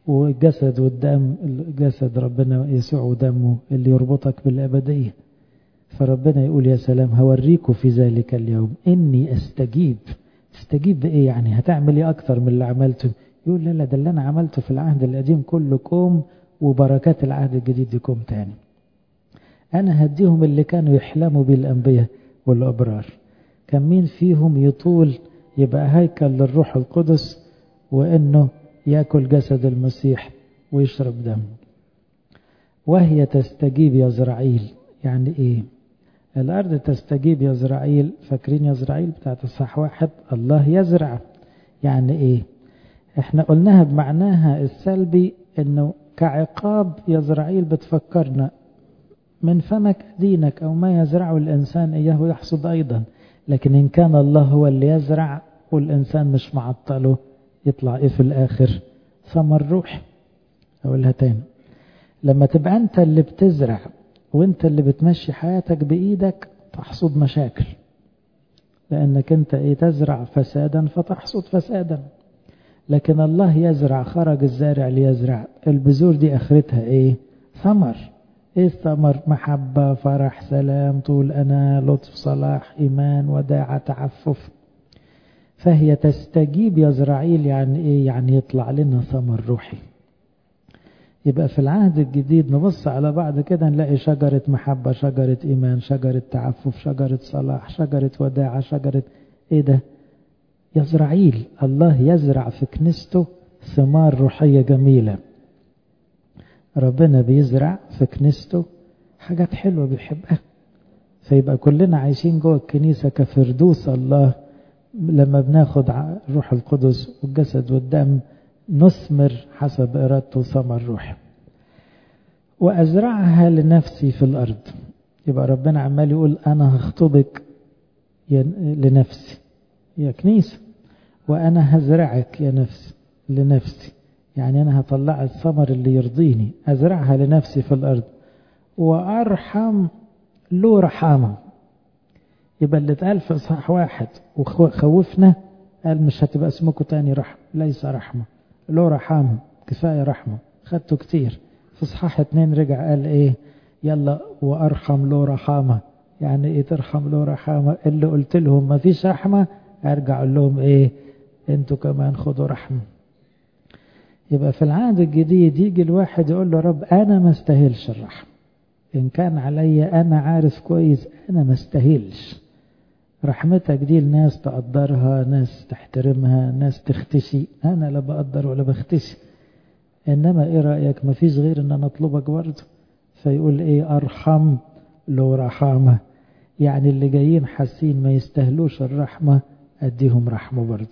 والجسد والدم، جسد ربنا يسوع ودمه اللي يربطك بالأبدية. فربنا يقول يا سلام هوريكم في ذلك اليوم إني أستجيب. تستجيب بإيه يعني؟ هتعمل إيه أكتر من اللي عملته؟ يقول لا ده اللي أنا عملته في العهد القديم كله كوم، وبركات العهد الجديد يكون تاني. أنا هديهم اللي كانوا يحلموا به الأنبياء والأبرار. كان مين فيهم يطول يبقى هيكل للروح القدس، وإنه يأكل جسد المسيح ويشرب دمه. وهي تستجيب يا إسرائيل. يعني إيه؟ الأرض تستجيب يا إسرائيل. فاكرين يا إسرائيل بتاعت الصح واحد؟ الله يزرع. يعني إيه؟ إحنا قلناها بمعناها السلبي، إنه كعقاب يا إسرائيل بتفكرنا من فمك دينك، أو ما يزرعه الإنسان إياه يحصد أيضا. لكن إن كان الله هو اللي يزرع والإنسان مش معطله، يطلع إيه في الآخر؟ ثمر روح. أقولها تاني، لما تبقى أنت اللي بتزرع وأنت اللي بتمشي حياتك بإيدك تحصد مشاكل، لأنك أنت إيه؟ تزرع فسادا فتحصد فسادا. لكن الله يزرع، خرج الزارع ليزرع. البذور دي آخرتها إيه؟ ثمر. إيه الثمر؟ محبة، فرح، سلام، طول أنا، لطف، صلاح، إيمان، وداعة، تعفف. فهي تستجيب يا إسرائيل. يعني إيه؟ يعني يطلع لنا ثمر روحي. يبقى في العهد الجديد نبص على بعض كده نلاقي شجرة محبة، شجرة إيمان، شجرة تعفف، شجرة صلاح، شجرة وداعة، شجرة إيه ده؟ يا إسرائيل الله يزرع في كنيسته ثمار روحية جميلة. ربنا بيزرع في كنيسته حاجات حلوة بيحبها. فيبقى كلنا عايشين جوه الكنيسة كفردوس الله. لما بناخد روح القدس والجسد والدم نثمر حسب إرادته ثمر روح. وأزرعها لنفسي في الأرض. يبقى ربنا عمال يقول أنا هخطبك لنفسي يا كنيسة، وأنا هزرعك يا نفسي لنفسي. يعني أنا هطلع الثمر اللي يرضيني، أزرعها لنفسي في الأرض. وأرحم له رحامة. يبقى اللي اتقال في إصحاح واحد وخوفنا قال مش هتبقى اسمكم تاني رحمة، ليس رحمة، له رحامة، كفاية رحمة، خدته كتير. في إصحاح 2 رجع قال إيه؟ يلا وأرحم له رحامة. يعني إيه ترحم له رحامة؟ اللي قلت لهم ما فيش رحمة أرجع أقول لهم إيه؟ أنتوا كمان خدوا رحمة. يبقى في العهد الجديد يجي الواحد يقول له رب أنا ما استاهلش الرحمة، إن كان علي أنا عارف كويس أنا ما استاهلش رحمتك دي. الناس تقدرها، ناس تحترمها، ناس تختشي، أنا لا بقدر ولا بختشي. إنما إيه رأيك؟ ما فيش غير أن أنا أطلبك برضه. فيقول إيه؟ أرحم له رحامة. يعني اللي جايين حاسين ما يستاهلوش الرحمة أديهم رحمة برضه.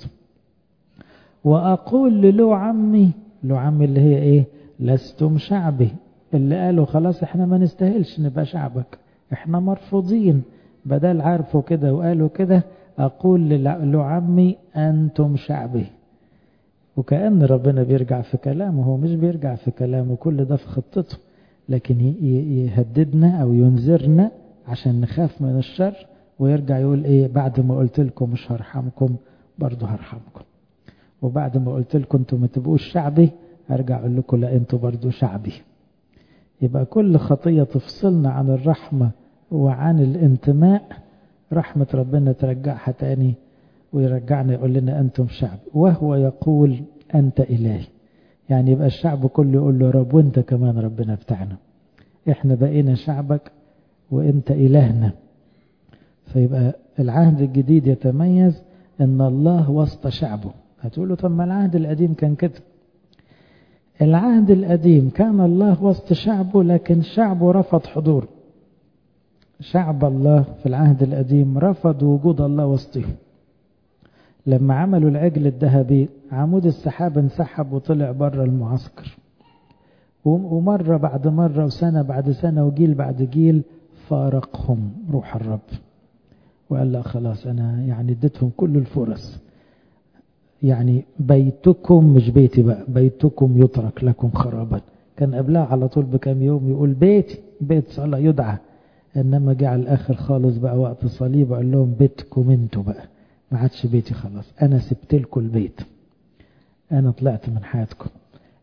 وأقول له عمي، له عمي اللي هي إيه؟ لستم شعبي. اللي قالوا خلاص إحنا ما نستاهلش نبقى شعبك، إحنا مرفوضين، بدل عارفوا كده وقالوا كده أقول له عمي أنتم شعبي. وكأن ربنا بيرجع في كلامه. هو مش بيرجع في كلامه، كل ده في خطته، لكن يهددنا أو ينذرنا عشان نخاف من الشر. ويرجع يقول إيه؟ بعد ما قلت لكم مش هرحمكم برضه هرحمكم، وبعد ما قلت لكم انتم ما تبقوش شعبي هرجع اقول لكم لا انتم برضو شعبي. يبقى كل خطية تفصلنا عن الرحمة وعن الانتماء، رحمة ربنا ترجعها تاني ويرجعنا يقول لنا أنتم شعب، وهو يقول أنت إلهي. يعني يبقى الشعب كله يقول له رب، وانت كمان ربنا بتاعنا، احنا بقينا شعبك وانت إلهنا. فيبقى العهد الجديد يتميز ان الله وسط شعبه. هتقولوا طب ما العهد القديم كان كده. العهد القديم كان الله وسط شعبه، لكن شعبه رفض حضوره. شعب الله في العهد القديم رفض وجود الله وسطهم. لما عملوا العجل الذهبي عمود السحاب انسحب وطلع بره المعسكر، ومرة بعد مرة وسنة بعد سنة وجيل بعد جيل فارقهم روح الرب وقال لا خلاص أنا يعني اديتهم كل الفرص. يعني بيتكم، مش بيتي بقى، بيتكم يترك لكم خرابا. كان قبلها على طول بكام يوم يقول بيتي، بيت صلاة يدعى. انما جه على الاخر خالص بقى وقت الصليب قال لهم بيتكم انتوا بقى، ما عادش بيتي خلاص، انا سبت لكم البيت، انا طلعت من حياتكم،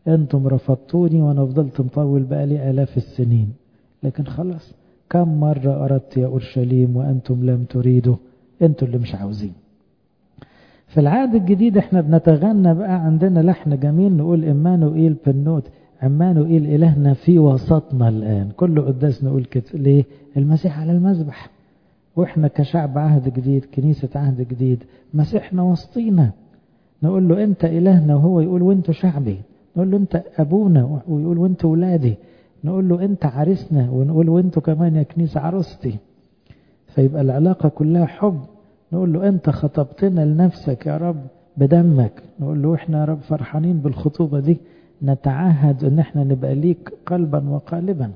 انتم رفضتوني وانا فضلت مطول بقالي آلاف السنين، لكن خلاص كم مرة أردت يا أورشليم وأنتم لم تريدوا، انتم اللي مش عاوزين. في العهد الجديد احنا بنتغنى بقى، عندنا لحن جميل نقول إمانوئيل بنوت، عمانوئيل إلهنا في وسطنا الآن. كل قداس نقول كده. ليه؟ المسيح على المذبح، واحنا كشعب عهد جديد، كنيسة عهد جديد، مسيحنا وسطينا. نقول له انت إلهنا، وهو يقول وانتوا شعبي. نقول له انت أبونا، ويقول وانتوا ولادي. نقول له انت عريسنا، ونقول وانتوا كمان يا كنيسة عروستي. فيبقى العلاقة كلها حب. نقول له انت خطبتنا لنفسك يا رب بدمك. نقول له احنا يا رب فرحانين بالخطوبة دي، نتعهد ان احنا نبقى ليك قلبا وقالبا.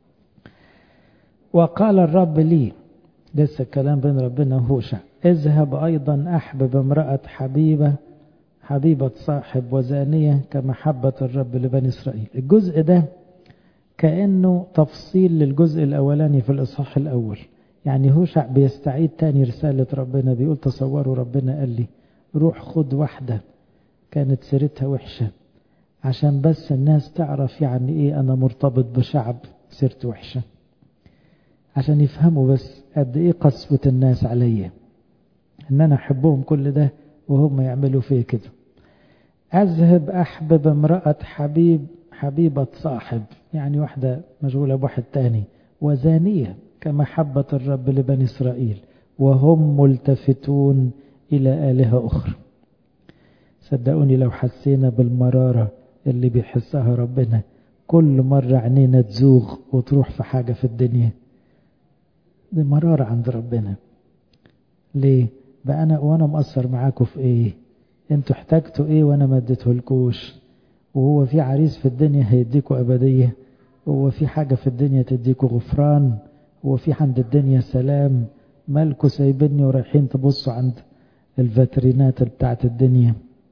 وقال الرب لي، لسه الكلام بين ربنا وهوشع، اذهب ايضا احبب امرأة حبيبة صاحب وزانية كمحبة الرب لبني اسرائيل. الجزء ده كأنه تفصيل للجزء الاولاني في الاصحاح الاول. يعني هوشع بيستعيد تاني رسالة ربنا، بيقول تصوروا ربنا قال لي روح خد واحدة كانت سيرتها وحشة، عشان بس الناس تعرف يعني ايه انا مرتبط بشعب سيرته وحشة، عشان يفهموا بس قد ايه قسوة الناس عليا، ان انا احبهم كل ده وهم يعملوا فيه كده. اذهب احبب امرأة حبيبة صاحب، يعني واحدة مشغولة بواحد تاني، وزانية كمحبة الرب لبني إسرائيل وهم ملتفتون إلى آلهة أخرى. صدقوني لو حسينا بالمرارة اللي بيحسها ربنا كل مرة عينينا تزوغ وتروح في حاجة في الدنيا، دي مرارة عند ربنا. ليه؟ بقى أنا وأنا مقصر معاكم في إيه؟ أنتوا احتاجتوا إيه وأنا ما اديتهولكوش؟ وهو في عريس في الدنيا هيديكوا أبدية؟ هو في حاجة في الدنيا تديكوا غفران؟ هو في عند الدنيا سلام؟ مالكوا سايبيني ورايحين تبصوا عند الفاترينات بتاعت الدنيا؟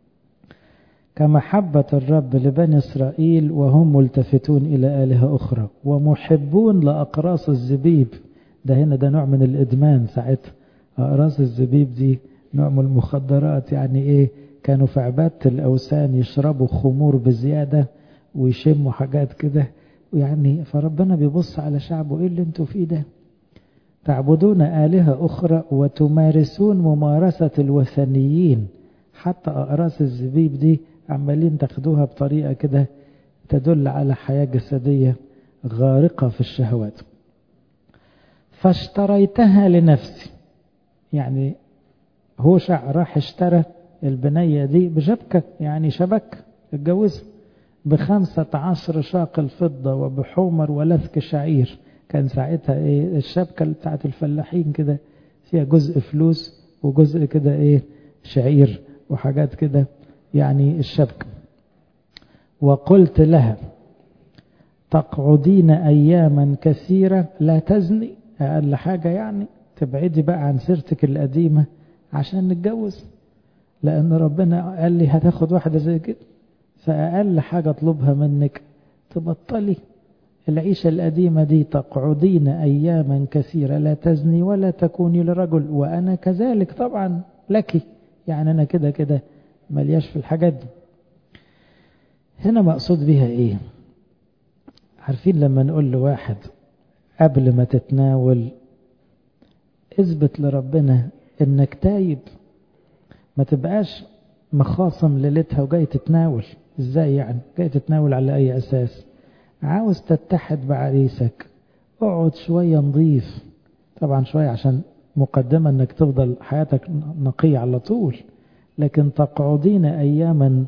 كمحبة الرب لبني إسرائيل وهم ملتفتون إلى آلهة أخرى ومحبون لأقراص الزبيب. ده هنا ده نوع من الإدمان ساعتها. أقراص الزبيب دي نوع من المخدرات. يعني إيه؟ كانوا في عبادة الأوثان يشربوا خمور بزيادة ويشموا حاجات كده. يعني فربنا بيبص على شعبه، إيه اللي انتوا فيه ده؟ تعبدون آلهة أخرى وتمارسون ممارسة الوثنيين. حتى أقراص الزبيب دي عمالين تاخدوها بطريقة كده تدل على حياة جسدية غارقة في الشهوات. فاشتريتها لنفسي. يعني هوشع راح اشترى البنية دي بشبكة، يعني شبك اتجوزها ب15 شاقل فضة وبحمر ولثك شعير. كان ساعتها ايه الشبكة بتاعت الفلاحين كده، فيها جزء فلوس وجزء كده ايه شعير وحاجات كده، يعني الشبكة. وقلت لها تقعدين أياما كثيرة لا تزني. أقل حاجة يعني تبعدي بقى عن سيرتك القديمة عشان نتجوز، لأن ربنا قال لي هتاخد واحدة زي كده، فأقل حاجة اطلبها منك تبطلي العيشة القديمة دي. تقعدين أياما كثيرة لا تزني ولا تكوني لرجل وأنا كذلك طبعا لك. يعني أنا كده كده ملياش في الحاجات دي. هنا مقصود بها إيه؟ عارفين لما نقول لواحد قبل ما تتناول اثبت لربنا انك تايب، ما تبقاش مخاصم ليلتها وجاي تتناول. ازاي يعني جاي تتناول؟ على اي اساس؟ عاوز تتحد بعريسك، اقعد شوية نظيف، طبعا شوية عشان مقدمة انك تفضل حياتك نقية على طول. لكن تقعدين اياما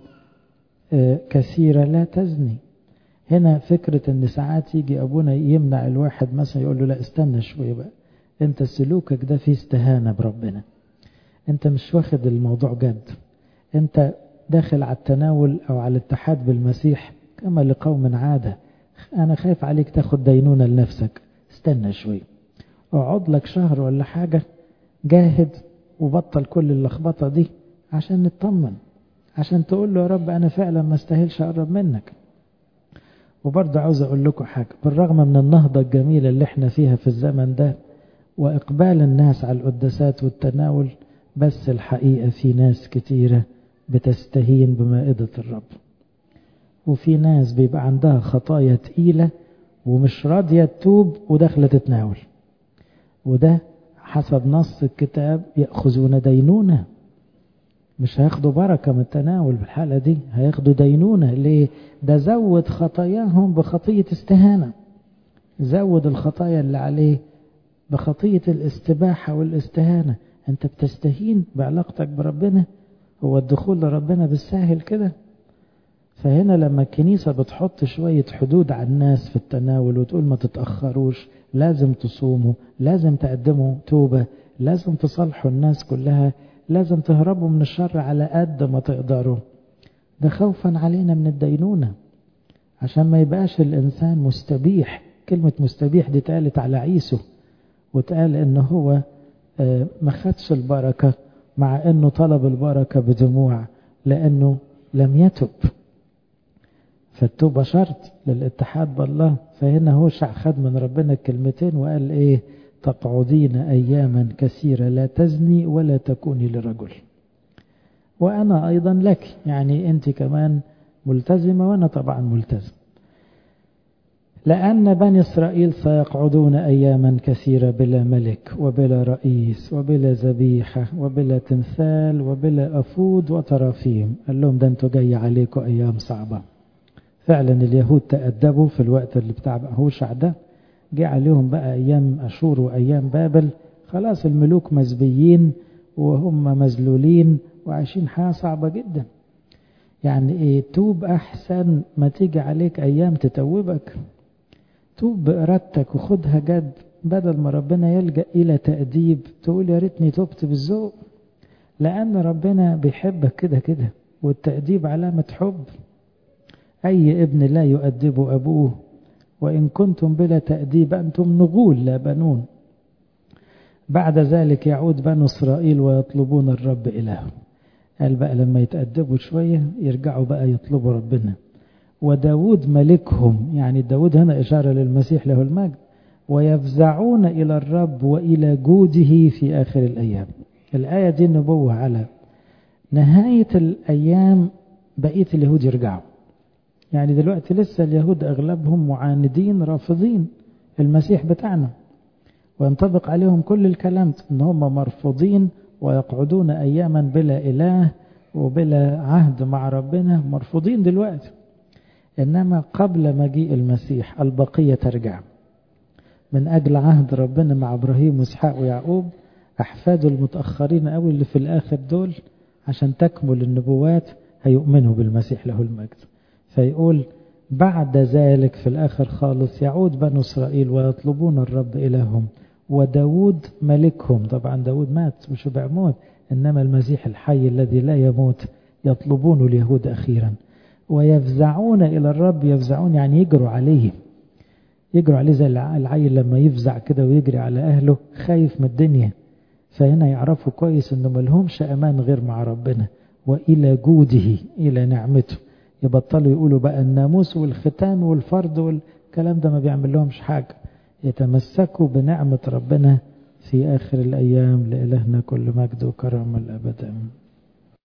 كثيرة لا تزني. هنا فكرة ان ساعات يجي ابونا يمنع الواحد، مثلا يقول له لا استنى شوية بقى، انت سلوكك ده فيه استهانة بربنا، انت مش واخد الموضوع جد، انت داخل على التناول او على الاتحاد بالمسيح كما لقوم عادة، انا خايف عليك تاخد دينونة لنفسك، استنى شوية، اقعد لك شهر ولا حاجة، جاهد وبطل كل اللخبطة دي عشان نطمن، عشان تقول له يا رب انا فعلا ما استاهلش اقرب منك. وبرضه عاوز اقول لكم حاجة، بالرغم من النهضة الجميلة اللي احنا فيها في الزمن ده واقبال الناس على القداسات والتناول، بس الحقيقة في ناس كتيرة بتستهين بمائدة الرب. وفي ناس بيبقى عندها خطايا تقيلة ومش راضية تتوب وداخلة تتناول، وده حسب نص الكتاب يأخذون دينونة، مش هياخدوا بركة من التناول بالحالة دي، هياخدوا دينونة. ليه؟ ده زود خطاياهم بخطية استهانة، زود الخطايا اللي عليه بخطية الاستباحة والاستهانة. انت بتستهين بعلاقتك بربنا؟ هو الدخول لربنا بالساهل كده؟ فهنا لما الكنيسة بتحط شوية حدود على الناس في التناول وتقول ما تتأخروش، لازم تصوموا، لازم تقدموا توبة، لازم تصالحوا الناس كلها، لازم تهربوا من الشر على قد ما تقدروا، ده خوفا علينا من الدينونة، عشان ما يبقاش الإنسان مستبيح. كلمة مستبيح دي اتقالت على عيسو، واتقال إنه هو ما خدش البركة مع إنه طلب البركة بدموع لأنه لم يتب. فالتوبة شرط للاتحاد بالله. فهنا هوشع خد من ربنا الكلمتين وقال ايه؟ تقعدين اياما كثيرة لا تزني ولا تكوني لرجل. وانا ايضا لك، يعني انت كمان ملتزمة وانا طبعا ملتزم. لأن بني إسرائيل سيقعدون أياما كثيرة بلا ملك وبلا رئيس وبلا ذبيحة وبلا تمثال وبلا أفود وترافيم. قال لهم ده انتوا جاي عليكم أيام صعبة. فعلا اليهود تأدبوا في الوقت اللي بتاع هوشع ده، جاء عليهم بقى أيام أشور وأيام بابل، خلاص الملوك مزبيين وهم مذلولين وعايشين حياة صعبة جدا. يعني ايه؟ توب أحسن ما تيجي عليك أيام تتوبك، توب بإرادتك وخدها جد، بدل ما ربنا يلجأ إلى تأديب تقول يا ريتني توبت بالذوق. لأن ربنا بيحبك كده كده، والتأديب علامة حب. أي ابن لا يؤدب أبوه، وإن كنتم بلا تأديب أنتم نغول لا بنون. بعد ذلك يعود بنو إسرائيل ويطلبون الرب إلههم. قال بقى لما يتأدبوا شوية يرجعوا بقى يطلبوا ربنا. وداود ملكهم، يعني داود هنا إشارة للمسيح له المجد، ويفزعون إلى الرب وإلى جوده في آخر الأيام. الآية دي نبوة على نهاية الأيام، بقية اليهود يرجعوا. يعني دلوقتي لسه اليهود أغلبهم معاندين رافضين المسيح بتاعنا، وينطبق عليهم كل الكلام إن هم مرفوضين ويقعدون أياما بلا إله وبلا عهد مع ربنا، مرفوضين دلوقتي. إنما قبل مجيء المسيح البقية ترجع من أجل عهد ربنا مع إبراهيم وإسحاق ويعقوب، أحفاده المتأخرين أوي اللي في الآخر دول، عشان تكمل النبوات هيؤمنوا بالمسيح له المجد. فيقول بعد ذلك في الآخر خالص يعود بنو إسرائيل ويطلبون الرب إلههم وداود ملكهم. طبعا داود مات مش بيموت، إنما المسيح الحي الذي لا يموت يطلبون اليهود أخيرا. ويفزعون إلى الرب، يفزعون يعني يجروا عليه، يجروا عليه زي العيل لما يفزع كده ويجري على أهله خايف من الدنيا. فهنا يعرفوا كويس إنه ملهمش أمان غير مع ربنا، وإلى جوده إلى نعمته. يبطلوا يقولوا بقى الناموس والختان والفرض والكلام ده ما بيعمل لهمش حاجة، يتمسكوا بنعمة ربنا في آخر الأيام. لإلهنا كل مجد وكرم الأبد.